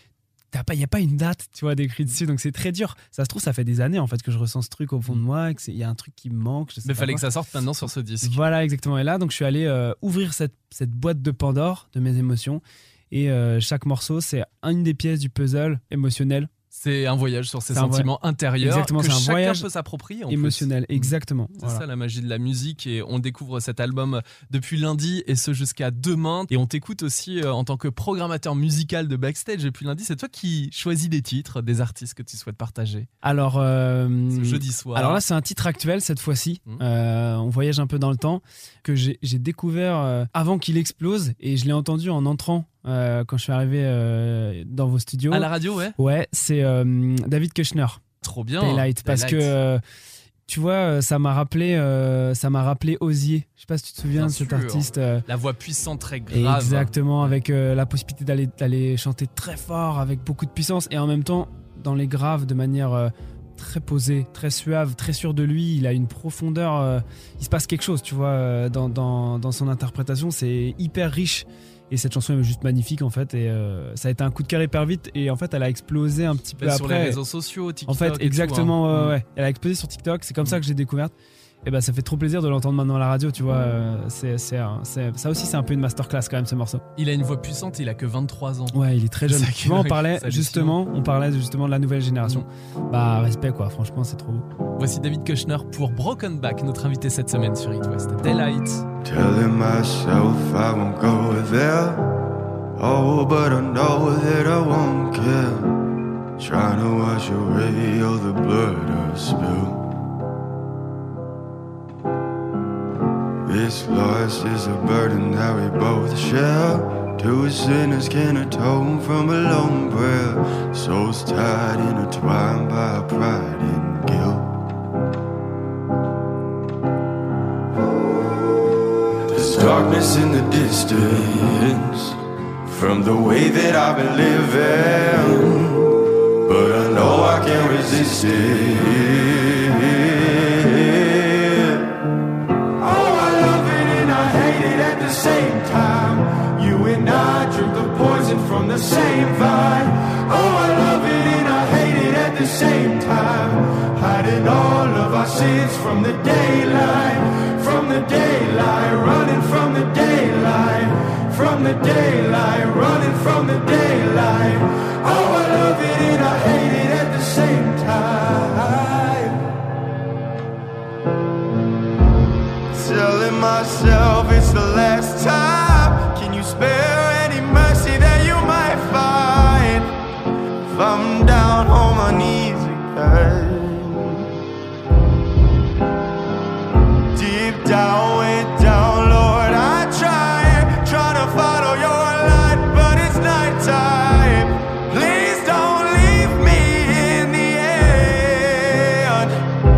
Il n'y a pas une date, tu vois, d'écrit dessus, donc c'est très dur. Ça se trouve, ça fait des années en fait que je ressens ce truc au fond de moi, qu'il y a un truc qui me manque. Mais il fallait que ça sorte maintenant sur ce disque. Voilà, exactement. Et là, donc je suis allé euh, ouvrir cette, cette boîte de Pandore de mes émotions. Et euh, chaque morceau, c'est une des pièces du puzzle émotionnel. C'est un voyage sur ses sentiments voy... intérieurs. Exactement, que c'est un chacun voyage peut s'approprier. En émotionnel, plus. exactement. C'est voilà. ça la magie de la musique, et on découvre cet album depuis lundi et ce jusqu'à demain. Et on t'écoute aussi en tant que programmateur musical de Backstage depuis lundi. C'est toi qui choisis des titres, des artistes que tu souhaites partager. Alors, euh, ce jeudi soir. Alors là, c'est un titre actuel cette fois-ci. Mmh. Euh, on voyage un peu dans le temps, que j'ai, j'ai découvert euh, avant qu'il explose, et je l'ai entendu en entrant. Euh, quand je suis arrivé euh, dans vos studios à la radio, ouais ouais c'est euh, David Kushner. Trop bien. Daylight, parce Daylight. que euh, tu vois, ça m'a rappelé euh, ça m'a rappelé Osier. Je sais pas si tu te souviens bien de cet sûr. artiste, euh, la voix puissante, très grave, exactement, avec euh, la possibilité d'aller, d'aller chanter très fort avec beaucoup de puissance, et en même temps dans les graves de manière euh, très posé, très suave, très sûr de lui. Il a une profondeur, euh, il se passe quelque chose, tu vois, euh, dans, dans, dans son interprétation. C'est hyper riche. Et cette chanson est juste magnifique en fait, et euh, ça a été un coup de cœur hyper vite, et en fait elle a explosé un petit peu sur après. Sur les réseaux sociaux, TikTok. En fait, et exactement, tout, hein. ouais, ouais. Elle a explosé sur TikTok, c'est comme mmh. ça que j'ai découvert. Et ben ça fait trop plaisir de l'entendre maintenant à la radio, tu vois. Euh, c'est, c'est, c'est, ça aussi, c'est un peu une masterclass quand même, ce morceau. Il a une voix puissante, il a que vingt-trois ans. Ouais, il est très jeune. Tu vois, on parlait justement, on parlait justement de la nouvelle génération. Mmh. Bah respect quoi, franchement, c'est trop beau. Voici David Kushner pour Broken Back, notre invité cette semaine sur It West. Daylight. Telling myself I won't go there. Oh, but I know that I won't care. Trying to wash away all the blood I've spilled. This loss is a burden that we both share. Two sinners can atone from a lone prayer. Souls tied, intertwined by pride and guilt. There's darkness in the distance from the way that I've been living, but I know I can't resist it. Oh, I love it and I hate it at the same time. You and I drink the poison from the same vine. Oh, I love it and I hate it at the same time. Hiding all of our sins from the daylight, from the daylight, running from the daylight. From the daylight, running from the daylight. Oh, I love it and I hate it at the same time. Telling myself it's the last time. Can you spare any mercy that you might find? If I'm down on my knees again, deep down, way down, Lord, I try. Follow your light, but it's nighttime. Please don't leave me in the end.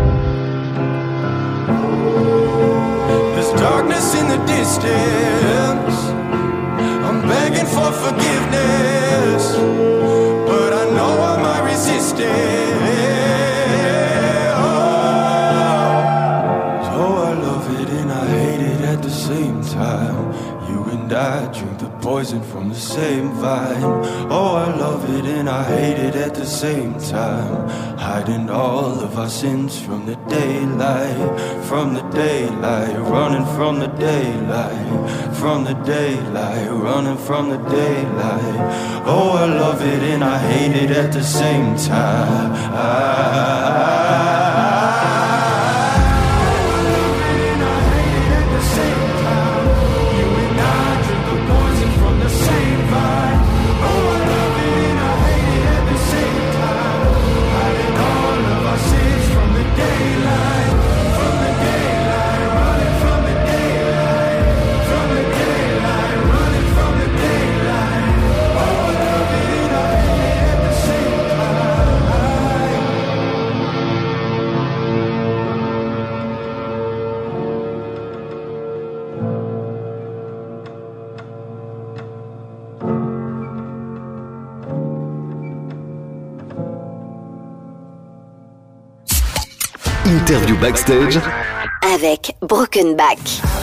There's darkness in the distance. I'm begging for forgiveness, but I know I might resist and I drink the poison from the same vine. Oh, I love it and I hate it at the same time. Hiding all of our sins from the daylight, from the daylight, running from the daylight, from the daylight, running from the daylight. Oh, I love it and I hate it at the same time. I, Interview backstage avec Broken Back.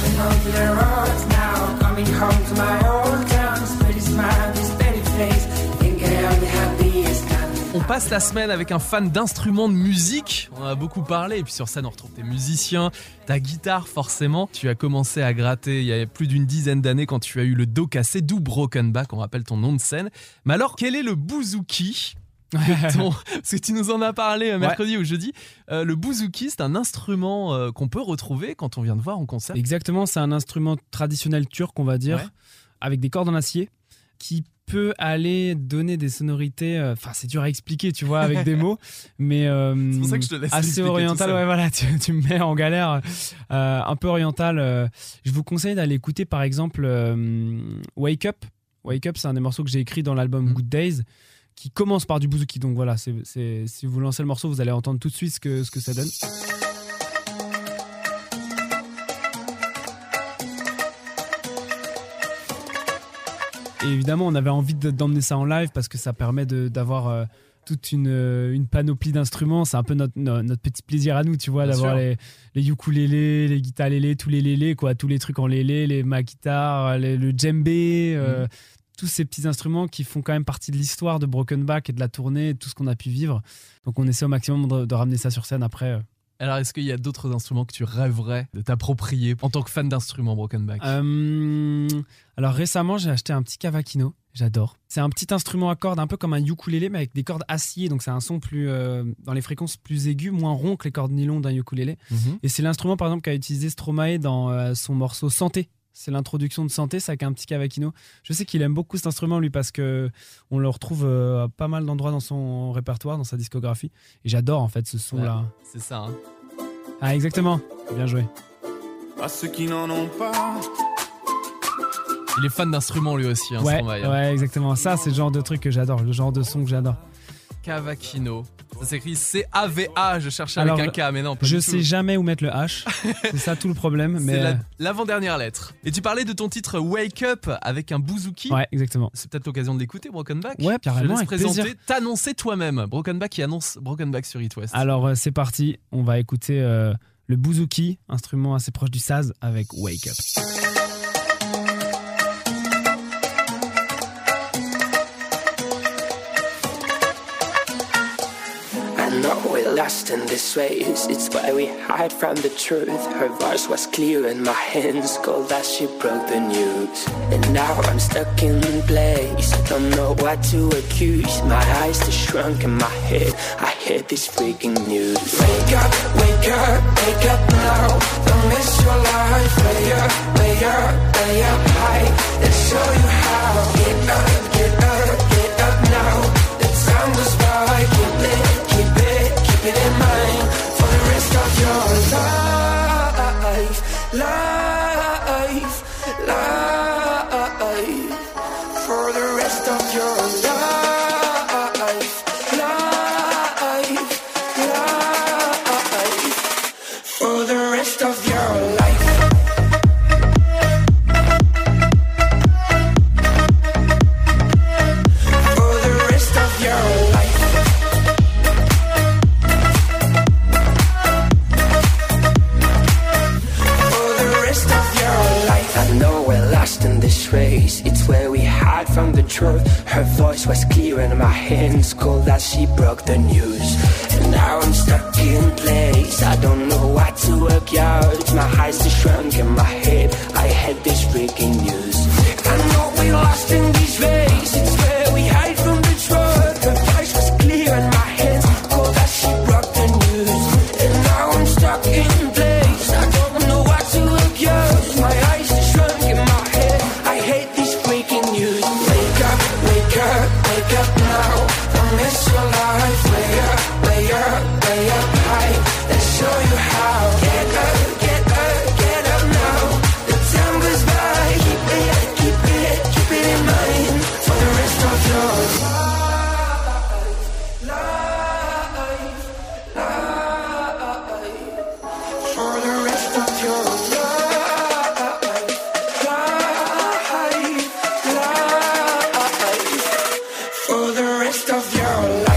On passe la semaine avec un fan d'instruments de musique. On en a beaucoup parlé. Et puis sur scène, on retrouve tes musiciens, ta guitare forcément. Tu as commencé à gratter il y a plus d'une dizaine d'années quand tu as eu le dos cassé, d'où Broken Back. On rappelle ton nom de scène. Mais alors, quel est le bouzouki ? Ton... Parce que tu nous en as parlé mercredi ouais. ou jeudi. Euh, le bouzouki, c'est un instrument euh, qu'on peut retrouver quand on vient te voir en concert. Exactement, c'est un instrument traditionnel turc, on va dire, ouais. avec des cordes en acier qui peut aller donner des sonorités. Enfin, euh, c'est dur à expliquer, tu vois, avec des mots, mais euh, c'est pour ça que je te laisse assez oriental. Ouais, voilà, tu, tu me mets en galère. Euh, un peu oriental. Euh, je vous conseille d'aller écouter, par exemple, euh, Wake Up. Wake Up, c'est un des morceaux que j'ai écrit dans l'album mmh. Good Days, qui commence par du bouzouki. Donc voilà, c'est, c'est, si vous lancez le morceau, vous allez entendre tout de suite ce que, ce que ça donne. Et évidemment, on avait envie de, d'emmener ça en live parce que ça permet de, d'avoir euh, toute une, une panoplie d'instruments. C'est un peu notre, notre, notre petit plaisir à nous, tu vois, Bien d'avoir les, les ukulélés, les guitares lélés, tous les lélés, quoi, tous les trucs en lélé, les ma-guitares, les, le djembé, euh, mmh. tous ces petits instruments qui font quand même partie de l'histoire de Broken Back et de la tournée, et tout ce qu'on a pu vivre. Donc on essaie au maximum de, de ramener ça sur scène après. Alors, est-ce qu'il y a d'autres instruments que tu rêverais de t'approprier en tant que fan d'instruments Broken Back ? euh, Alors récemment, j'ai acheté un petit cavaquinho. J'adore. C'est un petit instrument à cordes, un peu comme un ukulélé, mais avec des cordes acier. Donc c'est un son plus euh, dans les fréquences plus aiguës, moins rond que les cordes nylon d'un ukulélé. Mm-hmm. Et c'est l'instrument, par exemple, qu'a utilisé Stromae dans euh, son morceau Santé. C'est l'introduction de Santé, c'est avec un petit cavaquinho. Je sais qu'il aime beaucoup cet instrument, lui, parce qu'on le retrouve euh, à pas mal d'endroits dans son répertoire, dans sa discographie. Et j'adore, en fait, ce son-là. Ouais, c'est ça, hein. Ah, exactement. Bien joué. À ceux qui n'en ont pas. Il est fan d'instruments, lui aussi, hein, ouais, Stromae. Ouais, exactement. Ça, c'est le genre de truc que j'adore, le genre de son que j'adore. Cavaquinho. Ça s'écrit C A V A, je cherchais Alors, avec un K, mais non, pas je du sais tout. jamais où mettre le H. C'est ça tout le problème. Mais c'est la, l'avant-dernière lettre. Et tu parlais de ton titre Wake Up avec un bouzouki. Ouais, exactement. C'est peut-être l'occasion de l'écouter, Broken Back. Ouais, carrément. Je te laisse avec présenter, plaisir. t'annoncer toi-même. Broken Back qui annonce Broken Back sur It West. Alors, euh, c'est parti. On va écouter euh, le bouzouki, instrument assez proche du saz, avec Wake Up. No, we're lost in this race. It's why we hide from the truth. Her voice was clear and my hands cold as she broke the news. And now I'm stuck in place. I don't know what to accuse. My eyes too shrunk in my head. I hear this freaking news. Wake up, wake up, wake up now. Don't miss your life. Way up, way up, way up high. Let's show you how. Get up, get up, get up now. The time goes by. Keep it, keep it, keep it in mind for the rest of your life, life, life, for the rest of your life, life, life, for the rest of your life. truth. Her voice was clear and my hands cold as she broke the news. And now I'm stuck in place, I don't know what to work out. My eyes are shrunk in my head, I had this breaking news. I know we're lost in this race, it's where we hide from the truth. Her voice was clear and my hands cold as she broke the news. And now I'm stuck in place, I don't know what to look out. My eyes are shrunk in my head, I hate this breaking news. Wake up, wake up, wake up now, don't miss your life. Way up, way up, way up high, let's show you how. Get up, get up, get up now, the time goes by. Keep it, keep it, keep it in mind for the rest of your life, life, life. For the rest of your life, life, life. For the rest of your life.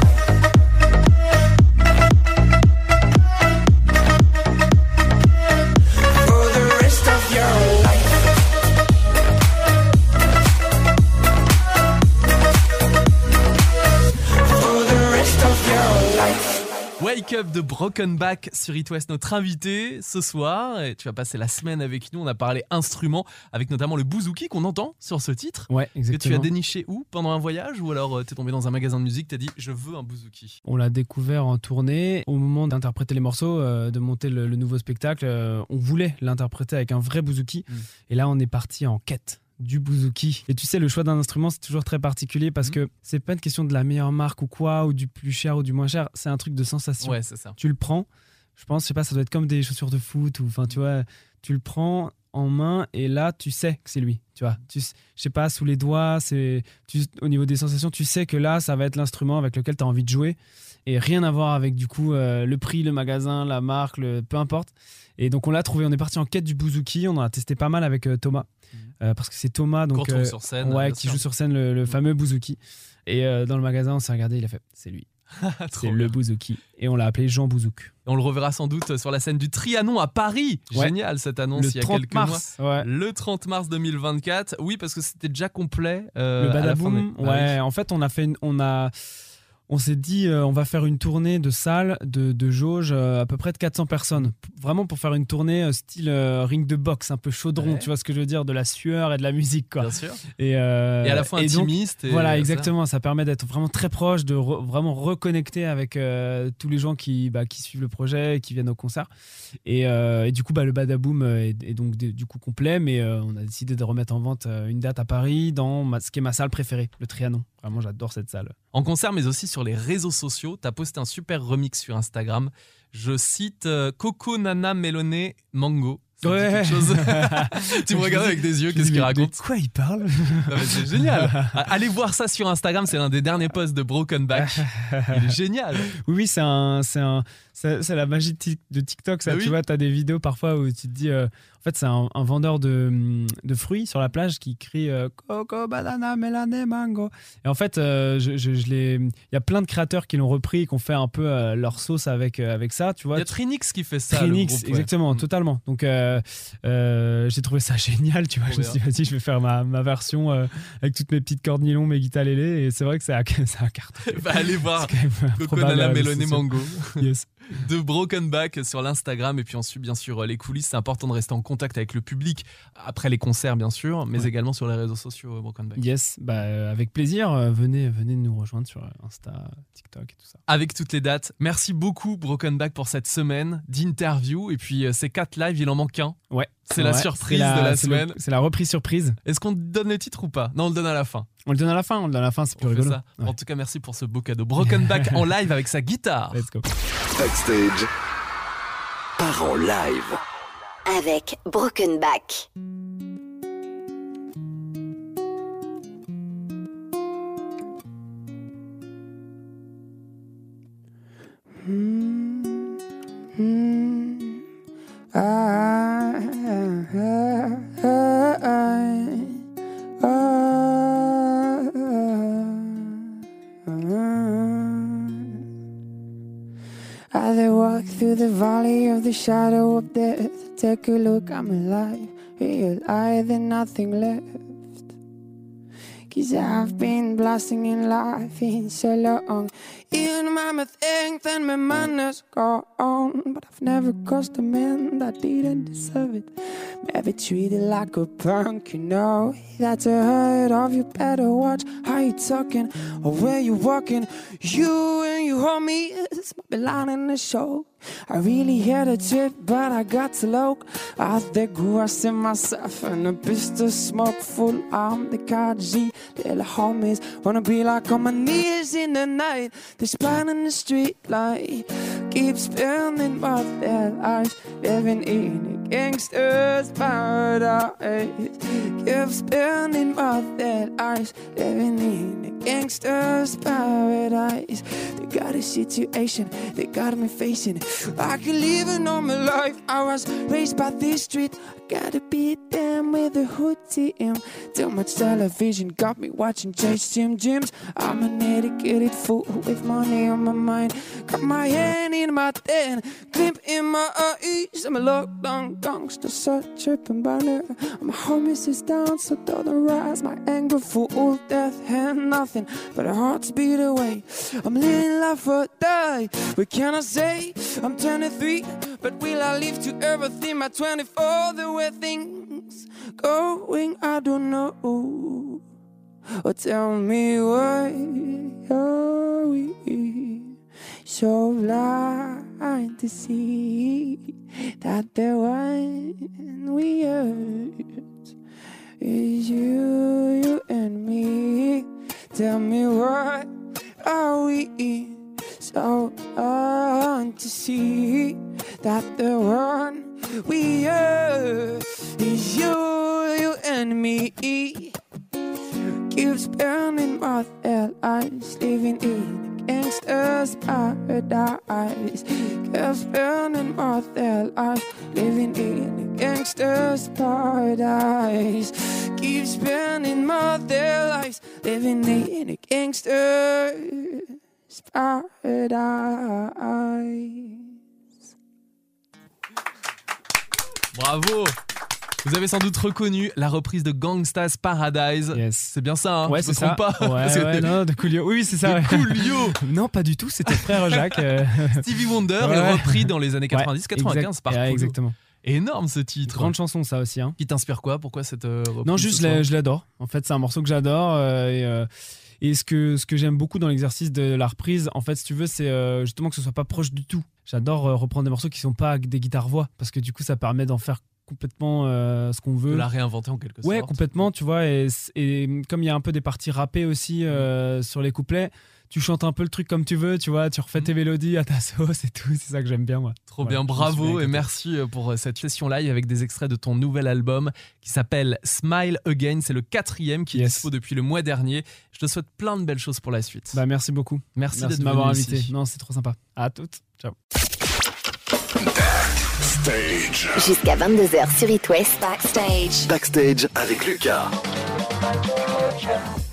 Wake Up de Broken Back sur It West, notre invité ce soir. Et tu vas passer la semaine avec nous. On a parlé instruments avec notamment le bouzouki qu'on entend sur ce titre. Ouais, exactement. Que tu as déniché où? Pendant un voyage ou alors euh, t'es tombé dans un magasin de musique, t'as dit je veux un bouzouki? On l'a découvert en tournée. Au moment d'interpréter les morceaux, euh, de monter le, le nouveau spectacle, euh, on voulait l'interpréter avec un vrai bouzouki. Mmh. Et là, on est parti en quête du bouzouki. Et tu sais, le choix d'un instrument, c'est toujours très particulier parce mmh. que c'est pas une question de la meilleure marque ou quoi, ou du plus cher ou du moins cher. C'est un truc de sensation. Ouais, c'est ça. Tu le prends, je pense, je sais pas, ça doit être comme des chaussures de foot ou enfin, tu vois, tu le prends en main et là, tu sais que c'est lui. Tu vois, tu, je sais pas, sous les doigts, c'est, tu, au niveau des sensations, tu sais que là, ça va être l'instrument avec lequel tu as envie de jouer et rien à voir avec du coup euh, le prix, le magasin, la marque, le, peu importe. Et donc on l'a trouvé, on est parti en quête du bouzouki, on en a testé pas mal avec euh, Thomas. Euh, parce que c'est Thomas donc, euh, sur scène, ouais, qui sûr. joue sur scène le, le fameux bouzouki. Et euh, dans le magasin, on s'est regardé, il a fait c'est lui. C'est le bouzouki. Et on l'a appelé Jean Bouzouk. On le reverra sans doute sur la scène du Trianon à Paris. Ouais. Génial cette annonce le il y a trente quelques mars, mois. Ouais. Le trente mars deux mille vingt-quatre. Oui, parce que c'était déjà complet. Euh, le Badaboom. Ouais, ah, oui. En fait, on a fait une, on a. On s'est dit, euh, on va faire une tournée de salles, de, de jauge, euh, à peu près de quatre cents personnes. P- vraiment pour faire une tournée euh, style euh, ring de boxe, un peu chaudron, ouais. Tu vois ce que je veux dire, de la sueur et de la musique, quoi. Bien sûr. Et, euh, et à la fois et intimiste. Donc, et voilà, exactement. Ça. ça permet d'être vraiment très proche, de re- vraiment reconnecter avec euh, tous les gens qui, bah, qui suivent le projet, qui viennent au concert. Et, euh, et du coup, bah, le Badaboom est, est donc du coup complet, mais euh, on a décidé de remettre en vente euh, une date à Paris dans ma, ce qui est ma salle préférée, le Trianon. Vraiment, j'adore cette salle. En concert, mais aussi sur les réseaux sociaux, tu as posté un super remix sur Instagram. Je cite euh, Coco Nana Melone Mango. Ouais. Chose. Tu me regardes avec des yeux, qu'est-ce qu'il raconte? De quoi il parle? Non, mais c'est génial. Allez voir ça sur Instagram, c'est l'un des derniers posts de Broken Back. Il est génial. Oui, c'est un, c'est un, c'est, c'est la magie de TikTok. Ça, ah tu oui. vois, t'as des vidéos parfois où tu te dis, euh, en fait, c'est un, un vendeur de, de fruits sur la plage qui crie euh, Coco, banana, melane, mango. Et en fait, euh, je, je, je l'ai, il y a plein de créateurs qui l'ont repris et qui ont fait un peu euh, leur sauce avec euh, avec ça, tu vois. Il y a Trinix qui fait ça. Trinix, groupe, exactement, ouais. totalement. Donc euh, euh, j'ai trouvé ça génial, tu vois. Trop je me suis dit, vas-y, je vais faire ma, ma version euh, avec toutes mes petites cordes nylon, mes guitares lélé, et c'est vrai que c'est un, c'est un carton. Bah, allez voir Coco probable, Nana ouais, Melone Mango. Yes. De Broken Back sur l'Instagram, et puis ensuite bien sûr les coulisses. C'est important de rester en contact avec le public après les concerts bien sûr, mais ouais. également sur les réseaux sociaux Broken Back. Yes, bah euh, avec plaisir. Euh, venez, venez nous rejoindre sur Insta, TikTok et tout ça. Avec toutes les dates. Merci beaucoup Broken Back pour cette semaine d'interview, et puis euh, ces quatre lives, il en manque un. Ouais. C'est la ouais, surprise c'est la, de la c'est semaine. Le, c'est la reprise surprise. Est-ce qu'on donne le titre ou pas? Non, on le donne à la fin. On le donne à la fin, on le donne à la fin, c'est plus on rigolo. Ça. Ouais. En tout cas, merci pour ce beau cadeau. Broken Back en live avec sa guitare. Let's go. Backstage part en live avec Broken Back. Mm, mm, I, I, I, As I walk through the valley of the shadow of death, take a look, I'm alive, realize there's nothing left. 'cause I've been blasting in life in so long. Even mama think that my manners go on, but I've never caused a man that didn't deserve it. Maybe treated like a punk, you know. That's a hurt of you, better watch how you talking or where you walking. You and your homies might be lining the show. I really had a trip, but I got to look. Out there, grassing myself and a pistol smoke full. I'm the K G, little homies wanna be like on my knees in the night. They spine in the street light, keep spending my their lives, living in a gangster's paradise. Keep spending my their lives, living in a gangster's paradise. They got a situation, they got me facing. I can live a normal life. I was raised by this street. I gotta beat them with a hood T M. Too much television got me watching Chase Jim Jims. I'm an educated fool with money on my mind. Got my hand in my den, glimp in my eyes. I'm a lockdown gangster, so tripping banner. My homies is down, so don't rise. My anger full, death and nothing but a heart's beat away. I'm living life or die. What can I say? I'm twenty-three, but will I live to everything? My twenty-four, the way things going, I don't know. Or tell me why are we so blind to see that the one we hurt is you, you and me. Tell me why are we so blind to see that the one we hurt is you, you and me. Keep spending my lives living in a gangster's paradise. Keep spending my lives living in a gangster's paradise. Keep spending my lives living in a gangster's paradise. Bravo! Vous avez sans doute reconnu la reprise de Gangsta's Paradise. Yes. C'est bien ça, hein? Ouais, Je me c'est ça. trompe pas. Ouais, C'est- ouais, non, de Coolio. Oui, c'est ça. De ouais. Coolio. Non, pas du tout. C'était frère Jacques. euh. Stevie Wonder Ouais. est repris dans les années quatre-vingt-dix Ouais, quatre-vingt-quinze exact- par ouais, Coolio. exactement. Énorme ce titre. Grande chanson, ça aussi. Hein. Qui t'inspire quoi? Pourquoi cette euh, reprise? Non, juste, ce je soir l'a- je l'adore. En fait, c'est un morceau que j'adore. euh, et euh, et ce que, ce que j'aime beaucoup dans l'exercice de la reprise, en fait, si tu veux, c'est euh, justement que ce soit pas proche du tout. J'adore euh, reprendre des morceaux qui sont pas avec des guitares-voix, parce que du coup, ça permet d'en faire complètement euh, ce qu'on veut. De la réinventer en quelque Ouais, sorte. complètement, tu vois. Et, et comme il y a un peu des parties rappées aussi euh, sur les couplets, tu chantes un peu le truc comme tu veux, tu vois. Tu refais tes mélodies à ta sauce et tout. C'est ça que j'aime bien, moi. Trop Voilà, bien, je me suis bravo bien et éclaté. merci pour cette session live avec des extraits de ton nouvel album qui s'appelle Smile Again. C'est le quatrième qui est Yes. dispo depuis le mois dernier. Je te souhaite plein de belles choses pour la suite. Bah, merci beaucoup. Merci, Merci d'être de m'avoir venu invité. ici. Non, c'est trop sympa. À toutes. Ciao. Backstage. Jusqu'à vingt-deux heures sur It West. Backstage. Backstage avec Lucas.